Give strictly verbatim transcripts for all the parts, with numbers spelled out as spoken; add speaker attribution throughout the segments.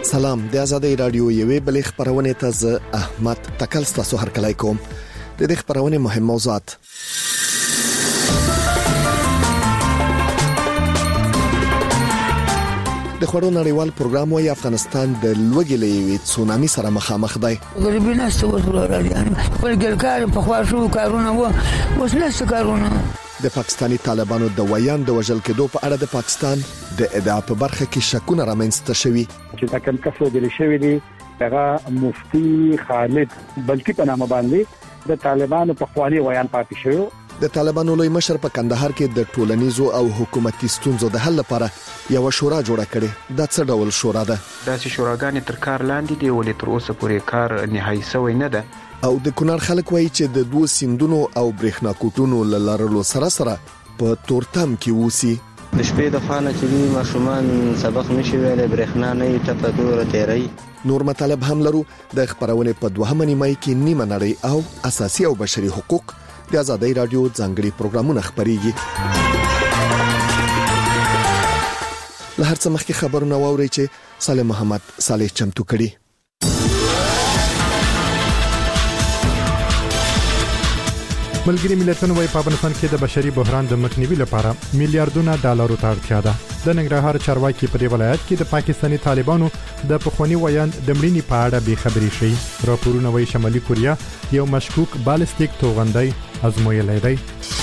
Speaker 1: سلام د آزادۍ رادیو یوې بلې خبرونه ته ز احمد تکل ستاسو هرکلی کوم. د دې خبرونه مهم موضوعات: د خوړو نړیوال پروګرام وايي افغانستان د لوږې له یوې تسونامي سره مخامخ دی.
Speaker 2: غریبي نشته اوس وراره یعنی خپل ګلکار په خوا شو کارونه و اوس نشته کارونه.
Speaker 1: د پاکستاني طالبانو د ویان د وژل کېدو په اړه د پاکستان د ادعا په برخه کې شکونه رامنځته شوي
Speaker 3: چې دا کوم کس وجل شوی دی هغه مفتي خالد بلکی په نامه باندې د طالبانو په خواني ویان پاتې شوی.
Speaker 1: د طالبانو لوی مشر په کندهار کې د ټولنیزو او حکومتي ستونزو د حل لپاره یو شورا جوړه کړې. دا څه ډول شورا ده؟
Speaker 4: داسې شوراګانې تر کار لاندې دی ولې تر اوسه پورې کار نهایي شوی نه ده.
Speaker 1: او د کونړ خلک وایي چې د دوه سیندونو او برېښنا کوټونو لارلو سره سره په تورتم کې ووسی.
Speaker 5: د شپې د خانه چې ماشومان سبق نشي ویلې برېښنا نه ټپه دوره تیری.
Speaker 1: نور مطالب هم لرو. د خبرونه په دوهمه نیمه کې نیمه نړۍ او اساسي او بشري حقوق د آزادۍ رادیو ځانګړي پروګرامونه خبريږي. له هر څه مخکې خبرونه واوري چې سالم محمد صالح چمتو کړي.
Speaker 6: ملګری ملتونو وايي په افغانستان کې د بشري بحران د مخنیوي لپاره میلیارډونه ډالرو ته اړتیا ده. د ننګرهار چارواکي په دې ولایت کې د پاکستاني طالبانو د پخوانی ویان د مړینې په اړه به خبري شي. راپورونه وايي شمالي کوریا یو مشکوک بالستیک توغندۍ ازمویلی دی.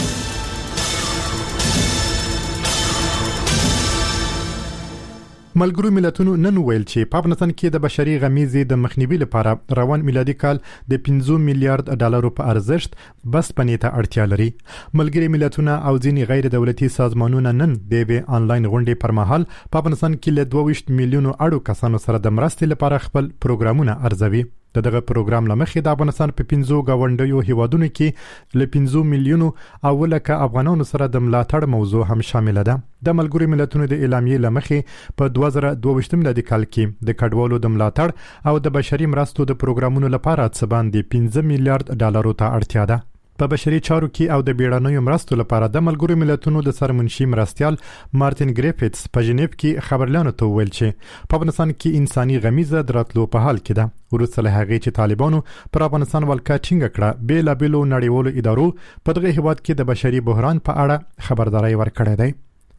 Speaker 6: ملګرو ملتونو نن ویل چې په افغانستان کې د بشري غمیزې د مخنیوي لپاره روان میلادي کال د پنځه میلیارډ ډالرو په ارزښت بس پنې ته اړتیا لري. ملګري ملتونه او ځینې غیر دولتي سازمانونه نن د یوې آنلاین غونډې پر مهال په افغانستان کې له دوه ویشت میلیونو اړو کسانو سره د مرستې لپاره خپل پروګرامونه ارزوي. دغه پروګرام لمخې د افغانستان په پنځو گاونډیو هیوادونو کې له پنځه میلیونو او لکه افغانانو سره د ملاتړ موضوع هم شامل ده. د ملګرو ملتونو د اعلامیې لمخې په دوه زره دوه ویشت میلادي کال کې د کډوالو د ملاتړ او د بشري مرستو د پروګرامونو لپاره څه باندې پنځه میلیارډ ډالرو ته اړتیا ده. په بشري چارو کې او د بیړنیو مرستو لپاره د ملګرو ملتونو د سرمنشي مرستيال مارټین ګریفټس په جنیف کې خبرلانو ته ویل چې په افغانستان کې انساني غمیزه دراتلو په حال کې ده. ورسره له هغه چې طالبانو پر افغانستان ولکه ټینګ کړه بیل بیلو نړیوالو ادارو په دغه هیواد کې د بشري بحران په اړه خبرداري ورکړې ده.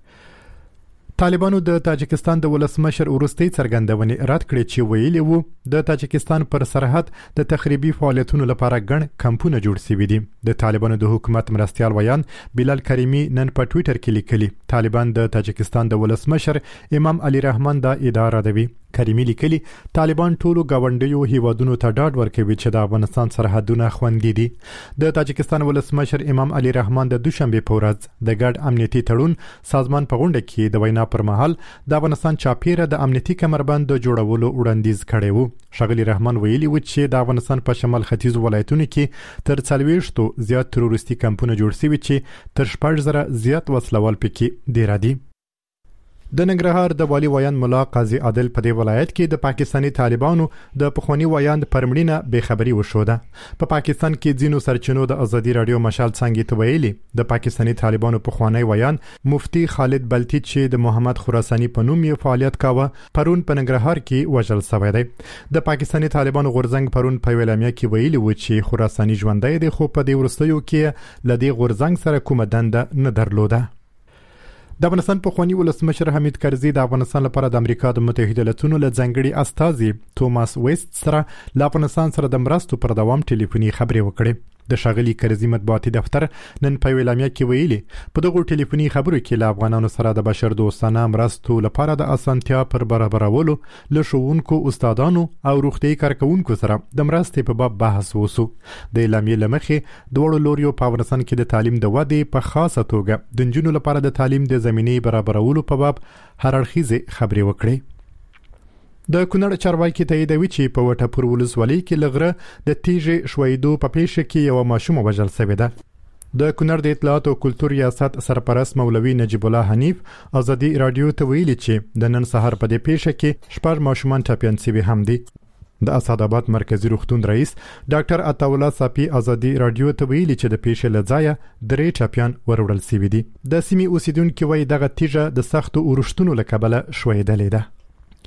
Speaker 6: طالبانو د تاجکستان د ولسمشر ورستي څرګندونې رد کړې چې ویلي وو د تاجکستان پر سرحد د تخریبي فعالیتونو لپاره ګڼ کمپونه جوړ شوي دي. د طالبانو د حکومت مرستيال ویان بلال کریمی نن په ټوئیټر کې لیکلي طالبان د تاجکستان د ولسمشر امام علي رحمان د اداره دوي. کریمی لیکلي طالبان ټولو گاونډیو هیوادونو ته ډاډ ورکوي چې د افغانستان سرحدونه خوندي دي. د تاجکستان ولسمشر امام علي رحمان د دوشنبه په ورځ د ګډ امنیتي تړون سازمان په غونډه کې د وینا پر مهال د افغانستان چاپیره د امنیتي کمربند د جوړولو وړاندیز کړی وو. شغلی رحمان ویلي و چې د افغانستان په شمال ختیځ ولایتونو کې تر څلوېښت زیات تروریستي کمپونه جوړ شوي چې تر شپږ زره زیات وسلوال پکې ډیر دي. د ننګرهار د والي ویان ملا قاضي عادل په دې ولایت کې د پاکستاني طالبانو د پخوانی ویان پرمړینه به خبري وشوده. په پاکستان کې ځینو سرچینو د آزادي رادیو مشال څنګه ته ویلي د پاکستاني طالبانو پخوانی ویان مفتي خالد بلتی چې د محمد خراساني په نوم یې فعالیت کاوه پرون په ننګرهار کې وژل شوی دی. د پاکستاني طالبانو غورځنګ پرون په ویلامیا کې ویلي و چې خراساني ژوندۍ دی خو په دې ورستیو کې لدی غورځنګ سره کومه دنده نه درلوده. د افغانستان پخوانی ولسمشر حمید کرزي د افغانستان لپاره د امریکا د متحده ایالاتونو له ځانګړي استازي توماس ویست سره له افغانستان سره د مرستو پر دوام ټلیفوني خبرې وکړې. د شاغلي کرزي مطبوعاتي دفتر نن په ویلامیا کې ویلي په دغه ټلیفوني خبرو کې له افغانانو سره د بشر دوستانه مرستو لپاره د اسانتیا پر برابرولو له ښوونکو استادانو او روغتي کارکونکو سره د مرستې په باب بحث وشو. د اعلامیې لمخې دوه لوريو په افغانستان کې د تعلیم د ودې په خاصه توګه د جنونو لپاره د تعلیم د زمینې برابرولو په باب هر اړخیزه خبرې وکړې. د کونړ چارواکي تاییدوي چې په وټهپور ولسوالۍ کې لغره د تیږې شویدو په پیښه کې یو ماشوم وژل شوی ده. د کونړ د اطلاعات او کلتور ریاست سرپرست مولوي نجیب الله حنیف آزادي رادیو ته ویلي چې د نن سهار په دې پیښه کې شپږ ماشومان ټاپیان شوي هم دي. د اسعدآباد مرکزی روغتون رئیس ډاکټر عطاولا صافي آزادي رادیو ته ویلي چې د پیښې لځایه درې ټاپیان وروړل شوي دي. د سیمې اوسیدونکو وایي دغه تیږه د سختو اورښتونو له کبله شویدلې ده.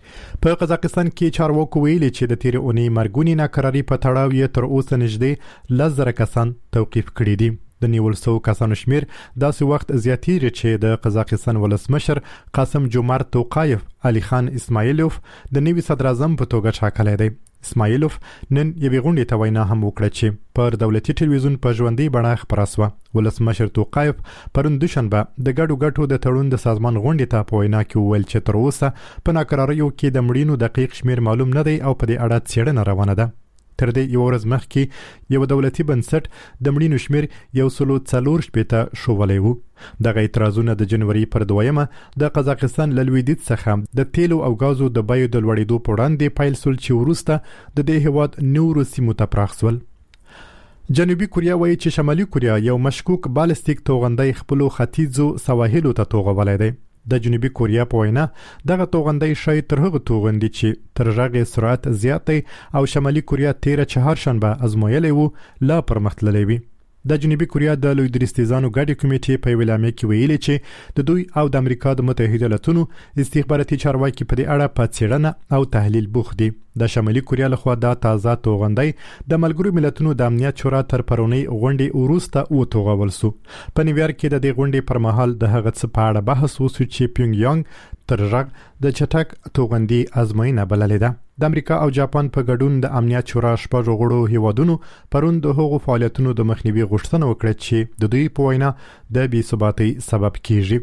Speaker 6: په قزاقستان کې چارواکو ویلي چې د تیرې اونۍ مرګونی ناکراری په تړاو یې تر اوسه نږدې لس زره کسان توقیف کړي دي. د نیول سو کسانو شمیر داسې وخت زیاتیږي چې د قزاقستان ولسمشر قاسم جومارت توقایف علي خان اسماعیلوف د نوي صدر اعظم په توګه ټاکلی دی. اسماعیلوف نن یوې غونډې ته وینا هم وکړه چې پر دولتي ټلویزیون په ژوندۍ بڼه خپره سوه. ولسمشر توقایف پرون دوشنبه د ګډو ګټو د تړون د سازمان غونډې ته په وینا کې وویل چې تر اوسه په ناکراریو کې د مړینو دقیق شمیر معلوم نه دی او په دې اړه څېړنه روانه ده. تر دې یو ورځ مخکې یو دولتي بنسټ د مړینو شمیر یو سلو څلور شپېته ښوولی و. دغه اعتراضونه د جنوري پر دویمه د قزاقستان له لویدیځ څخه د تیلو او غازو د بیو د لوړېدو په وړاندې پیل سول چې وروسته د دې هېواد نورو سیمو ته پراخ سول. جنوبي کوریا وایي چې شمالي کوریا یو مشکوک بالستیک توغندی خپلو ختیځو سواحلو ته توغولی دی. د جنوبي کوریا په وینا دغه توغندی شاید تر هغه توغندي چې تر هغه سرعت زیات او شمالي کوریا تیره چهارشنبه ازمویلی وو لا پرمختللی وي. د جنوبي کوریا د لوی درستیزانو ګډې کمیټې په ویلامه کې ویلي چې د دوی او د امریکا د متحده ایالاتونو استخباراتي چارواکي په دې اړه په څېړنه او تحلیل بوخت دي. د شمالي کوریا لخوا دا تازه توغندی د ملګرو ملتونو د امنیت شورا تر پرونی غونډې وروسته وتوغول سو. په نیویارک کې د دې غونډې پر مهال د هغه څه په اړه بحث وشو چې پیونګ یانګ تر رغ د چټک توغندي ازموینه بللې ده. د امریکا او جاپان په ګډون د امنیت شورا شپږ غړو هیوادونو پرون د هغو فعالیتونو د مخنیوي غوښتنه وکړه چې د دوی په وینا د بې ثباتۍ سبب کیږي.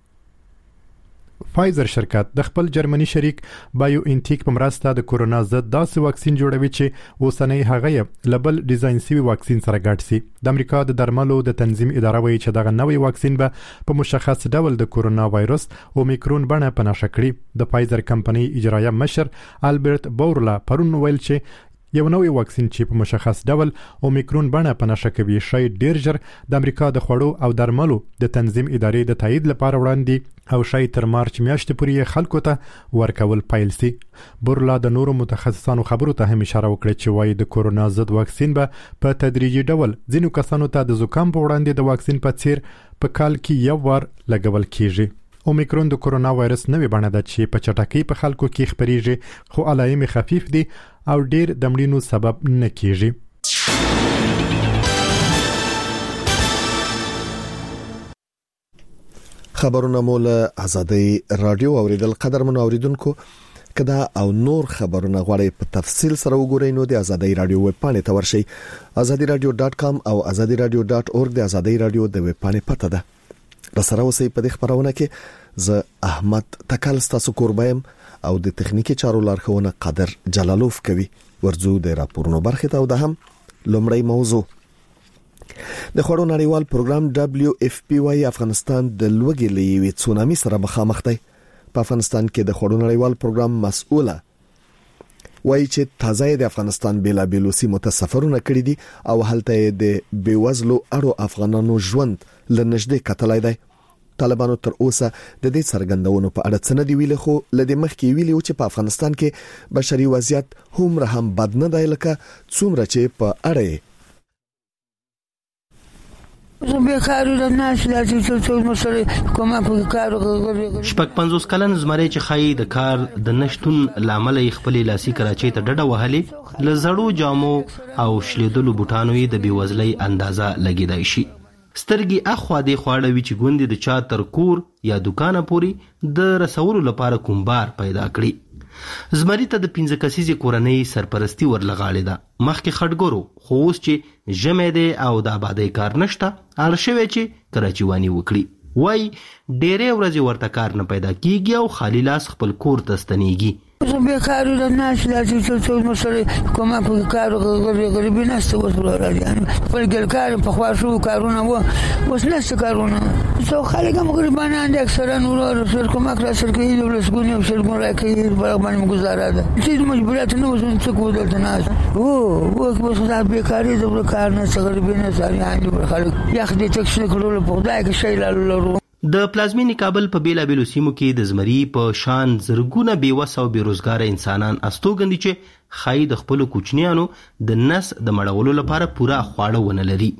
Speaker 6: فایزر شرکت د خپل جرمني شریک بایو انټیک په مرسته د کورونا ضد داسې واکسین جوړوي چې اوسنۍ هغه یې لبل ډیزاین شوی واکسین سره ګډ سي. د امریکا د درملو د تنظیم اداره وایي چې دغه نوې واکسین به په مشخص ډول د کورونا وایرس اومیکرون بڼه په نښه کړي. د فایزر کمپنۍ اجرایه مشر البرت بورلا پرون ویل چې یو نوې واکسین چې په مشخص ډول اومیکرون بڼه په نښه کوي شاید ډیر ژر د امریکا د خوړو او درملو د تنظیم ادارې د تایید لپاره وړاندې او شاید تر مارچ میاشتې پورې خلکو ته ورکول پیل سي. بورلا د نورو متخصصانو خبرو ته هم اشاره وکړه چې وايي د کورونا ضد واکسین به په تدریجي ډول ځینو کسانو ته د زکام په وړاندې د واکسین په څیر په کال کې یو وار لګول کیږي. اومیکرون د کورونا وایرس نوې بڼه ده چې په چټکۍ په خلکو کې خپریږي خو علایم خفیف دي او ډیر د مړینو سبب نه کیږي.
Speaker 1: خبرونه مول ازادي رادیو اوریدل قدرمن اوریدونکو کدا او نور خبرونه غواړئ په تفصیل سره وګورئ نو د ازادي رادیو ویب پاڼې ته ورشئ azadi radio dot com او azadi radio dot org د ازادي رادیو د ویب پاڼې پته ده. رسره اوسئ په دې خبرونه کې زه احمد تکل ستاسو قربایم او د تخنیکی چارو لارښوونه قادر جلالوف کوي. ورځو د راپورونو برخه ته او د هم لومړی موضوع د خړو نړیوال پروګرام دبليو اف پی واي افغانستان د لوګي لوي تسونامي سره مخامخ دی. په افغانستان کې د خړو نړیوال پروګرام مسؤله وایي چې تازه د افغانستان بلا بیلوسی متسفرونه کړی دي او هلته د بیوزلو اړو افغانانو ژوند لنږدې کتلای دی. طالبانو تر اوسه د دې څرګندونو په اړه څه نه دی ویلي خو لدې مخکې ویلي چې په افغانستان کې بشري وضعیت هم هم بد نه دی لکه څومره چې په اړه
Speaker 2: زبېخارو د ناس لاسي څو مسلې کومه په کارو
Speaker 7: شپږ پنځوس کلن زمری چې خای د کار د نشټون لامل خپل لاسي کراچۍ ته ډډه وهلې لزړو جامو او شلیدلو بوټانو د بیوزلۍ اندازه لګیدای شي. سترګي اخوا دی خواړه وی چې ګوندې د چا تر کور یا دکانه پوری د رسولو لپاره کومبار پیدا کړي. زمری ته د پنځه کسیزې کورنۍ سرپرستی ورلغاړې ده. مخکې خټګورو خو اوس چې ژمی دی او د آبادۍ کار نشته اړ شوی چې کراچیواني وکړي. وای ډېرې ورځې ورته کار نه پیدا کیږي او خالی لاس خپل کور ته ستنیږي.
Speaker 2: زبېخارو د ناس لاسي څو مسلې کومه په کارو غریبي نشته اوس ورته خپل ګلکار په خوا شو کارونه وو اوس نشته کارونه څو خلک هم غریبانان دي اکثرا نور سر کومه کړه سر کې د لسګونی او سلګون راکې باندې گزاره ده چې مجبوریت نه وسون څه کول ته ناس او وو اوس دا بیکاری د کار نه غریبي نه ساري عندي خلک یخ دي تکشن کولو په خدای کې شی لالو.
Speaker 7: د پلازمینی کابل په بیلا بیلو سیمو کې د زمری په شان زرګونه بیوسه او بیروزګار انسانان استوګندي چې خای د خپل کوچنیانو د نس د مړولو لپاره پورا خواړه ونه لري.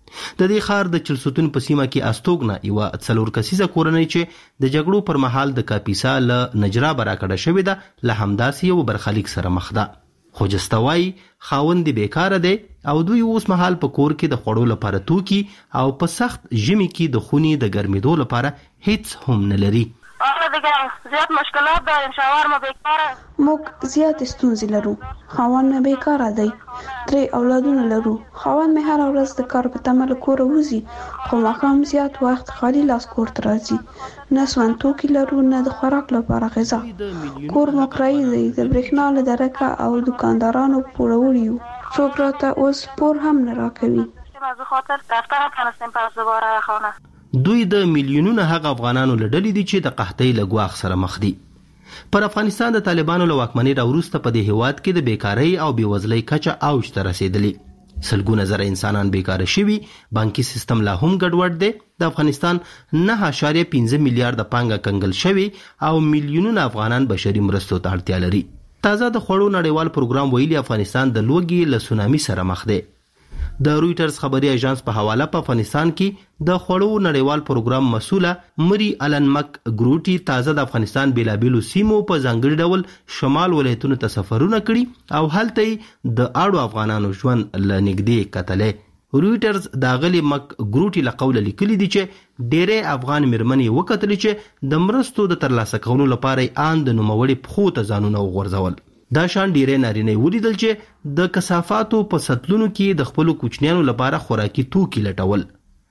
Speaker 7: د دې خار د چلسوتون په سیمه کې استوګنه یو څلور کسیزه کورنۍ چې د جګړو پر مهال د کاپیسا له نجرا براکړه شوې ده له همداسې یو برخلیک سره مخ ده. خوجستوای خاوند بیکاره دی او دوی اوس مهال په کور کې د خوړو لپاره توکي او په سخت ژمي کې د خوني د ګرمېدو لپاره هیڅ هم نه لري.
Speaker 8: اهلا دیگه زیاد مشکلات داریم، شوهر ما بیکاره،
Speaker 9: موږ زیات ستونزې لرو. خاوند مې بیکاره دی، درې اولادونه لرو. خاوند مې هر ورځ د کار په تمه له کوره وځي، خو ماښام زیات وخت خالي لاس کور ته راځي. نه سون توکي لرو نه د خوراک لپاره غذا. کور مو کرایي دی، د برېښنا له درکه او دکاندارانو پوروړي یو. څوک راته اوس پور هم نه راکوي.
Speaker 8: از خاطر دفتر نتونستیم پس دوباره خانه.
Speaker 7: دوی د میلیونونو هغه افغانانو لړلې دي چې د قحطۍ له ګواښ سره مخ دي. پر افغانستان د طالبانو له واکمنۍ راوروسته په دې هیواد کې د بیکارۍ او بېوزلۍ کچه اوج ته رسېدلې. سلګونه زره انسانان بیکاره شوي، بانکي سیستم لا هم ګډوډ دی. د افغانستان نه اشاریه پنځه میلیارډه پانګه کنګل شوي او میلیونونه افغانان بشري مرستو ته اړتیا لري. تازه د خوړو نړیوال پروګرام ویلي افغانستان د لوږې له سونامي سره مخ دی. د رویټرز خبري اژانس په حواله په افغانستان کې د خوړو نړیوال پروګرام مسوله مری الن مک ګروټي تازه د افغانستان بیلابیلو سیمو په ځانګړي ډول شمال ولایتونو ته سفرونه کړي او هلته د اړو افغانانو ژوند لنګدې کتلې. رویټرز د غلي مک ګروټي له قوله لیکلي دي چې ډېرې افغان مېرمنې وکتل چې د مرستو د ترلاسه کولو لپاره آن د نوموړي پخو ته ځانونه وغورځول. دا شان ډیرې نارینه ولیدل چې د کثافاتو په سطلونو کې د خپل کوچنیانو لپاره خوراکي توکي لټول.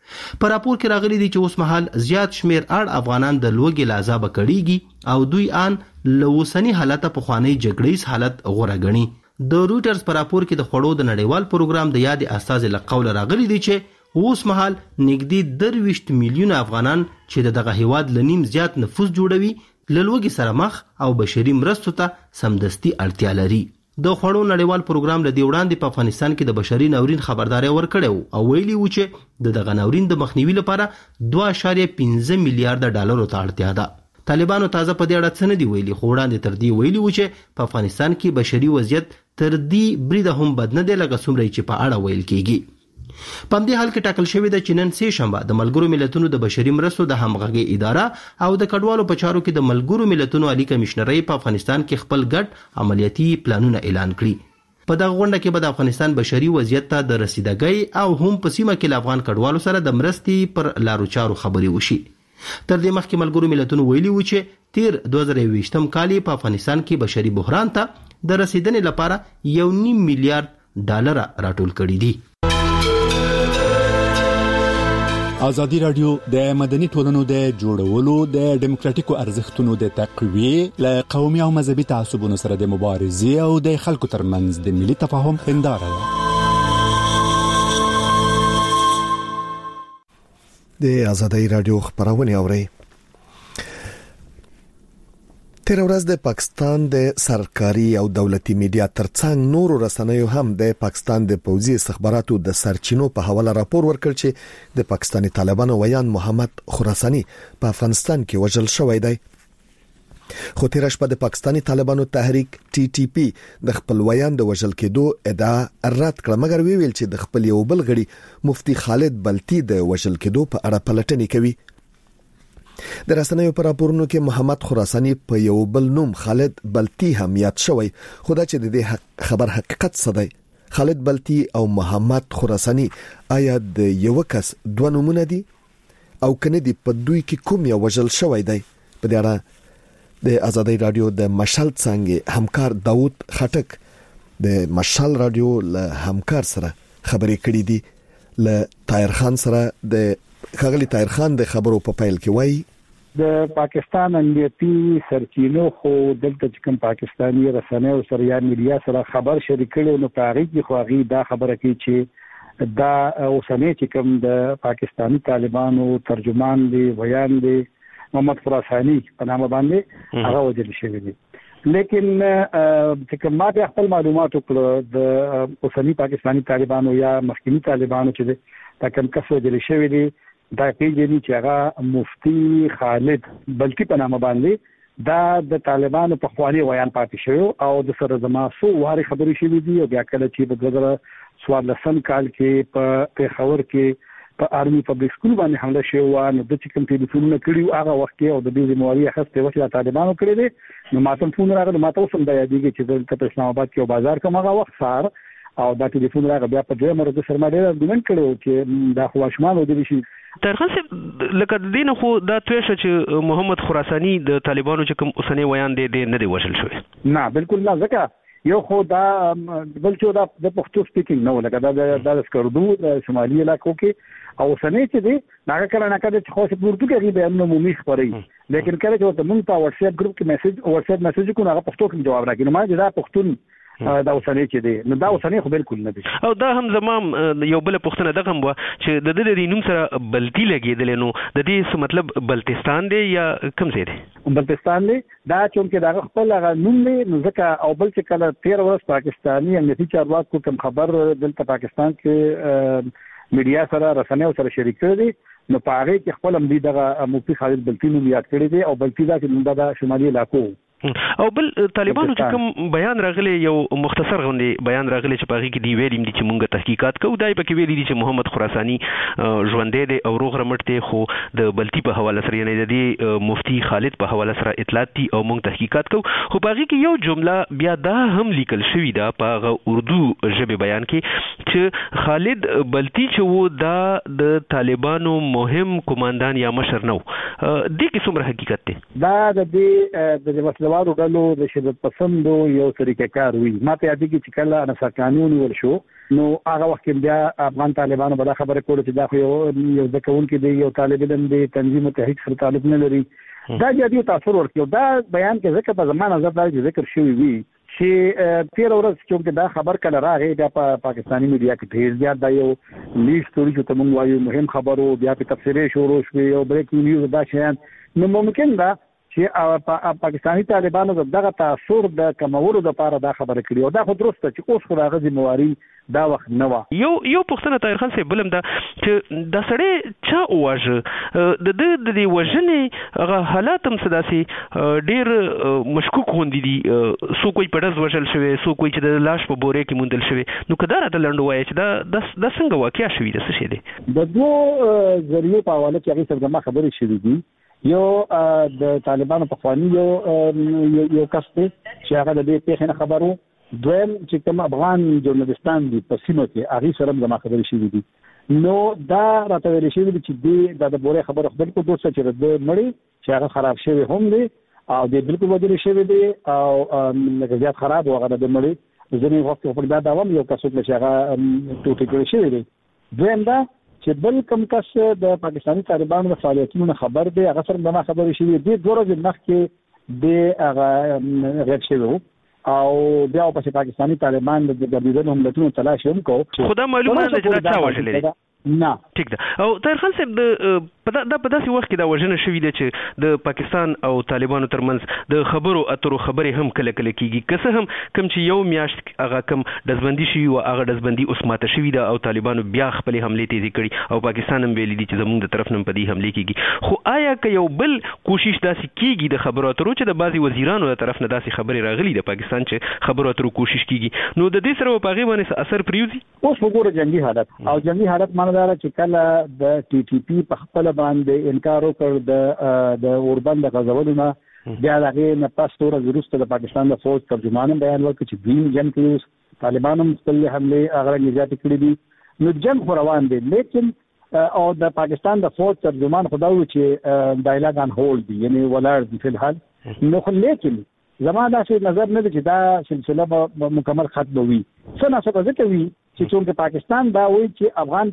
Speaker 7: په راپور کې راغلي دي چې اوس مهال زیات شمیر اړ افغانان د لوږې له عذابه کړيږي او دوی آن له اوسني حالت په خواني جګړیز حالت غوره ګڼي. د رویټرز په راپور کې د خوړو د نړیوال پروګرام د یاد استاذ له قوله راغلي دي چې اوس مهال نږدې درویشت میلیونه افغانان چې دغه هیواد لنیم زیات نفوس جوړوي له لوږې سره مخ او بشري مرستو ته سمدستي اړتیا لري. د خوړو نړیوال پروګرام له دې وړاندې په افغانستان کې د بشري ناورین خبرداري ورکړې او ویلي و چې د دغه ناورین د مخنیوي لپاره دوه اعشاریه پنځه میلیارډ ډالرو ته اړتیا ده. طالبانو تازه په دې اړه څه نه دي ویلي، خو وړاندې تر دې ویلي و چې په افغانستان کې بشري وضعیت تر دې بریده هم بد نه دی لکه څومره چې په اړه ویل کېږي. په دې حال کې ټاکل شوې ده چې نن سه شنبه د ملګرو ملتونو د بشري مرستو د همغږي اداره او د کډوالو په چارو کې د ملګرو ملتونو عالی کمشنرۍ په افغانستان کې خپل ګډ عملیاتي پلانونه اعلان کړي. په دغه غونډه کې به د افغانستان بشري وضعیت ته د رسیدګۍ او هم په سیمه کې له افغان کډوالو سره د مرستې پر لارو چارو خبرې وشي. تر دې مخکې ملګرو ملتونو ویلي و چې تیر دوه زره یوویشتم کال په افغانستان کې بشري بحران ته د رسیدنې لپاره یو نیم میلیارډ ډالر راټول کړي دي.
Speaker 10: ازادي رادیو د مدني ټولنو د جوړولو د ډیموکراتیکو ارزښتونو د تقویې ل قومي او مذهبي تعصبونو سره د مبارزې او د خلکو ترمنځ د ملي تفاهم هنداره ده.
Speaker 1: د ازادي رادیو خبرونه اوري. تیر ورځ د پاکستان د سرکاري او دولتي میډیا ترڅنګ نورو رسنیو هم د پاکستان د پوځي استخباراتو د سرچینو په حواله راپور ورکړ چې د پاکستاني طالبانو ویان محمد خراساني په افغانستان کې وژل شوی دی. خو تیر شپه د پاکستاني طالبانو تحریک ټي ټي پی د خپل ویان د وژل کېدو ادعا رد کړه، مګر ویل چې د خپل یو بل غړي مفتي خالد بلتی د وژل کېدو په اړه پلټنې کوي. د رسنیو پر راپورونو کې محمد خراساني په یو بل نوم خالد بلتی هم یاد شوی، خو دا چې د دې خبر حقیقت څه دی؟ خالد بلتی او محمد خراساني آیا د یو کس دوه نومونه دي او کنه دي په دوی کې کوم یو وژل شوی دی؟ په دې اړه د ازادي رادیو د مشال څنګه همکار داوود خټک د مشال رادیو له همکار سره خبرې کړې دي. له طاهر خان سره د خغلی طاهر خان د خبرو په پیل کې وایي
Speaker 3: د پاکستان امنیتي سرچینو خو دلته چې کوم پاکستاني رسنیو سره یا میډیا سره خبر شریک کړي نو په هغه کې خو هغه دا خبره کوي چې دا اوسنۍ چې کوم د پاکستاني طالبانو ترجمان دی بیان دی محمد خراساني په نامه باندې هغه وجل شوی دی. لیکن چې کوم ما د خپل معلوماتو کړو د اوسنۍ پاکستاني طالبانو یا مخکنی طالبانو چې دا کوم کس وجل شوی دی دا پیژني چې هغه مفتي خالد بلتی په نامه باندې دا د طالبانو په خواني ویان پاتې شو او د سره زما سو واري خبرې شوې دي او بیا کله چې په دوه زره څوارلسم کال کې په پیښور کې په آرمي پبلک سکول باندې حمله شوی و نو د کوم ټلیفونونه کړیو هغه وخت کې او د دې ذمہواری اخیسته و چې طالبانو کړی دي نو ماته فون راغلی ماته اوس هم د یادېږي چې د اسلام آباد کې بازار کوم هغه وخت سار او دا ټلیفون راغی بیا په دوه مرده سره ما ډېر ارګومنټ کړو چې دا خو شمال ودی شي
Speaker 11: ترخان صاحب لکه دین خو دا تویشه چې محمد خراسانی د طالبانو چې کوم اوسنی ویان دی دی نه دی وشل شوی
Speaker 3: نه بالکل نه ځکه یو خو دا بل چې دا د پښتو سپیکینګ نه ولګا دا د سکردو د شمالي علاقو کې او سنې چې دی هغه کله نه کله چې خو په اردو کې غیبه نو عمومي خبري لیکن کله چې ته مونږ په واتس اپ ګروپ کې میسج واتس اپ میسج کو هغه پښتو کې جواب راکړي نو ما دا پښتون دا اوسنۍ چې دی نو دا اوسنۍ خو بالکل نه دی
Speaker 11: او دا هم زمام یو بل پښتنه دغه هم چې د دې د نوم سره بلتی لګیدل نو د دې څه مطلب بلتستان دی یا کوم ځای دی
Speaker 3: بلتستان دی دا چې دا خپل هغه نوم دی نو ځکه او بل چې کله تیر ورځ پاکستاني امنیتي چارواکو کوم خبر دلته پاکستان کې میډیا سره رسنیو سره شریک کړی نو په هغه کې خپل هم دی دغه مفتی خالد بلتی نوم یاد کړی دی او بلتی دا چې د شمالي علاقو
Speaker 11: او بل طالبانو چې کوم بیان راغلی یو مختصر غونډه بیان راغلی چې په هغه کې دی ویلیم دي چې مونږه تحقیقات کوو دای په کې ویلي دي چې محمد خراسانی ژوندې دی او روغ رمټ دی خو د بلتی په حواله سره یعنی د دې مفتی خالد په حواله سره اطلاعات دي او مونږ تحقیقات کوو خو په هغه کې یو جمله بیا دا هم لیکل شوی دا په اردو ژبه بیان کې چې خالد بلتی چې وو دا د طالبانو مهم کمانډان یا مشر نو دې کې څومره حقیقت دی
Speaker 3: دا د دې د وسلوارو ډلو د شدت پسندو یو طریقې کار وي ماته یادې کې چې کله نصر قانون ور شو نو هغه وخت بیا افغان طالبانو بل خبره کوله چې دا خو یو یو ځکون کې دی یو طالب علم دی تنظیم تحریک سره تعلق نه لري دا جدي تاثیر ورکړي دا بیان کې ځکه په زمانه نظر دا ذکر شوی وي چې تیر ورځ چې دا خبر کله راغی دا په پاکستاني میډیا کې ډیر زیات دا یو لیست ستوري چې تمون وایو مهم خبرو بیا په تفسیرې شروع شوې او بریکینګ نیوز دا شیان نو ممکن دا چې پاکستاني طالبانو دغه تاثیر د کمولو لپاره دا خبره کړې او دا خو درسته چې اوس خو هغه ذمہواری دا وخت نه و
Speaker 11: یو یو پښتنه طاهر خان صاحب بلم دا چې د سړی چا واژه د د د وژنې هغه حالات هم صداسي ډیر مشکوک غوندي دي سو کوئی پړز وژل شوی سو کوئی چې د لاش په بوره کې موندل شوی نو کدا راته لنډ وایي چې دا د څنګه واقعیا شوی د څه شي دی
Speaker 3: د دوه ذریعہ په حواله کې هغه څنګه خبرې شوې دي یو د طالبانو په خواني یو یو کس دی چې هغه د دې پیښې خبرو دویم چې کوم افغان ژورنالستان دي په سیمه کې هغه سره د خبرې شوې دي نو دا راته ویل شوی دی چې د بوره خبره خبر کو دوه چې د مړی چې هغه خراب شوی هم دی او د بالکل وجه شوی دی او لکه زیات خراب وغه د مړی ځینې وخت په دا دوام یو کس چې هغه ټوټه کړی شوی دی دویم دا چې بل کوم کس د پاکستاني طالبانو د فعالیتونو خبر دی هغه سره د خبرې شوی دی د ورځې مخکې د هغه غږ شوی او بیا په پاکستاني طالبان د ګډوډو حملتونو تلاش هم کو
Speaker 11: خدا معلومه ده چې دا چا وژلې
Speaker 3: نه
Speaker 11: ټیک ده او طاهر خان صاحب د په داسې وخت کې دا وژنه شوې ده چې د پاکستان او طالبانو ترمنځ د خبرو اترو خبرې هم کله کله کیږي که څه هم کوم چې یو میاشت هغه کوم دزبندي شوي او هغه دزبندي اوس ماته شوې ده او طالبانو بیا خپل حملې تیزی کړي او پاکستان هم ویلي دي چې زموږ د طرف نه په دې حملې کیږي خو آیا که یو بل کوشش داسې کیږي د خبرو اترو چې د بعضي وزیرانو د طرف نه داسې خبرې راغلي د پاکستان چې خبرو اترو کوشش کیږي نو د دې سره په هغې باندې اثر پریوزي
Speaker 3: اوس وګوره جنگي حالت او جنگي حالت معنی دا چې کله د ټي ټي پی په خپل باندې انکار وکړ د د اوربند غزولو نه بیا هغه نه پاس تور وروسته د پاکستان د فوج ترجمان بیان وکړ چې دین جنگ کې طالبانو خپل حمله هغه نجات کړې دي نو جنگ روان دي لیکن او د پاکستان د فوج ترجمان خدای چې ډایلاګ ان هولډ دي یعنی ولر دي په الحال نو خو لیکن زموږ د نظر نه دي چې دا سلسله مکمل ختم وي څه نه څه کوي چې څنګه پاکستان دا وایي چې افغان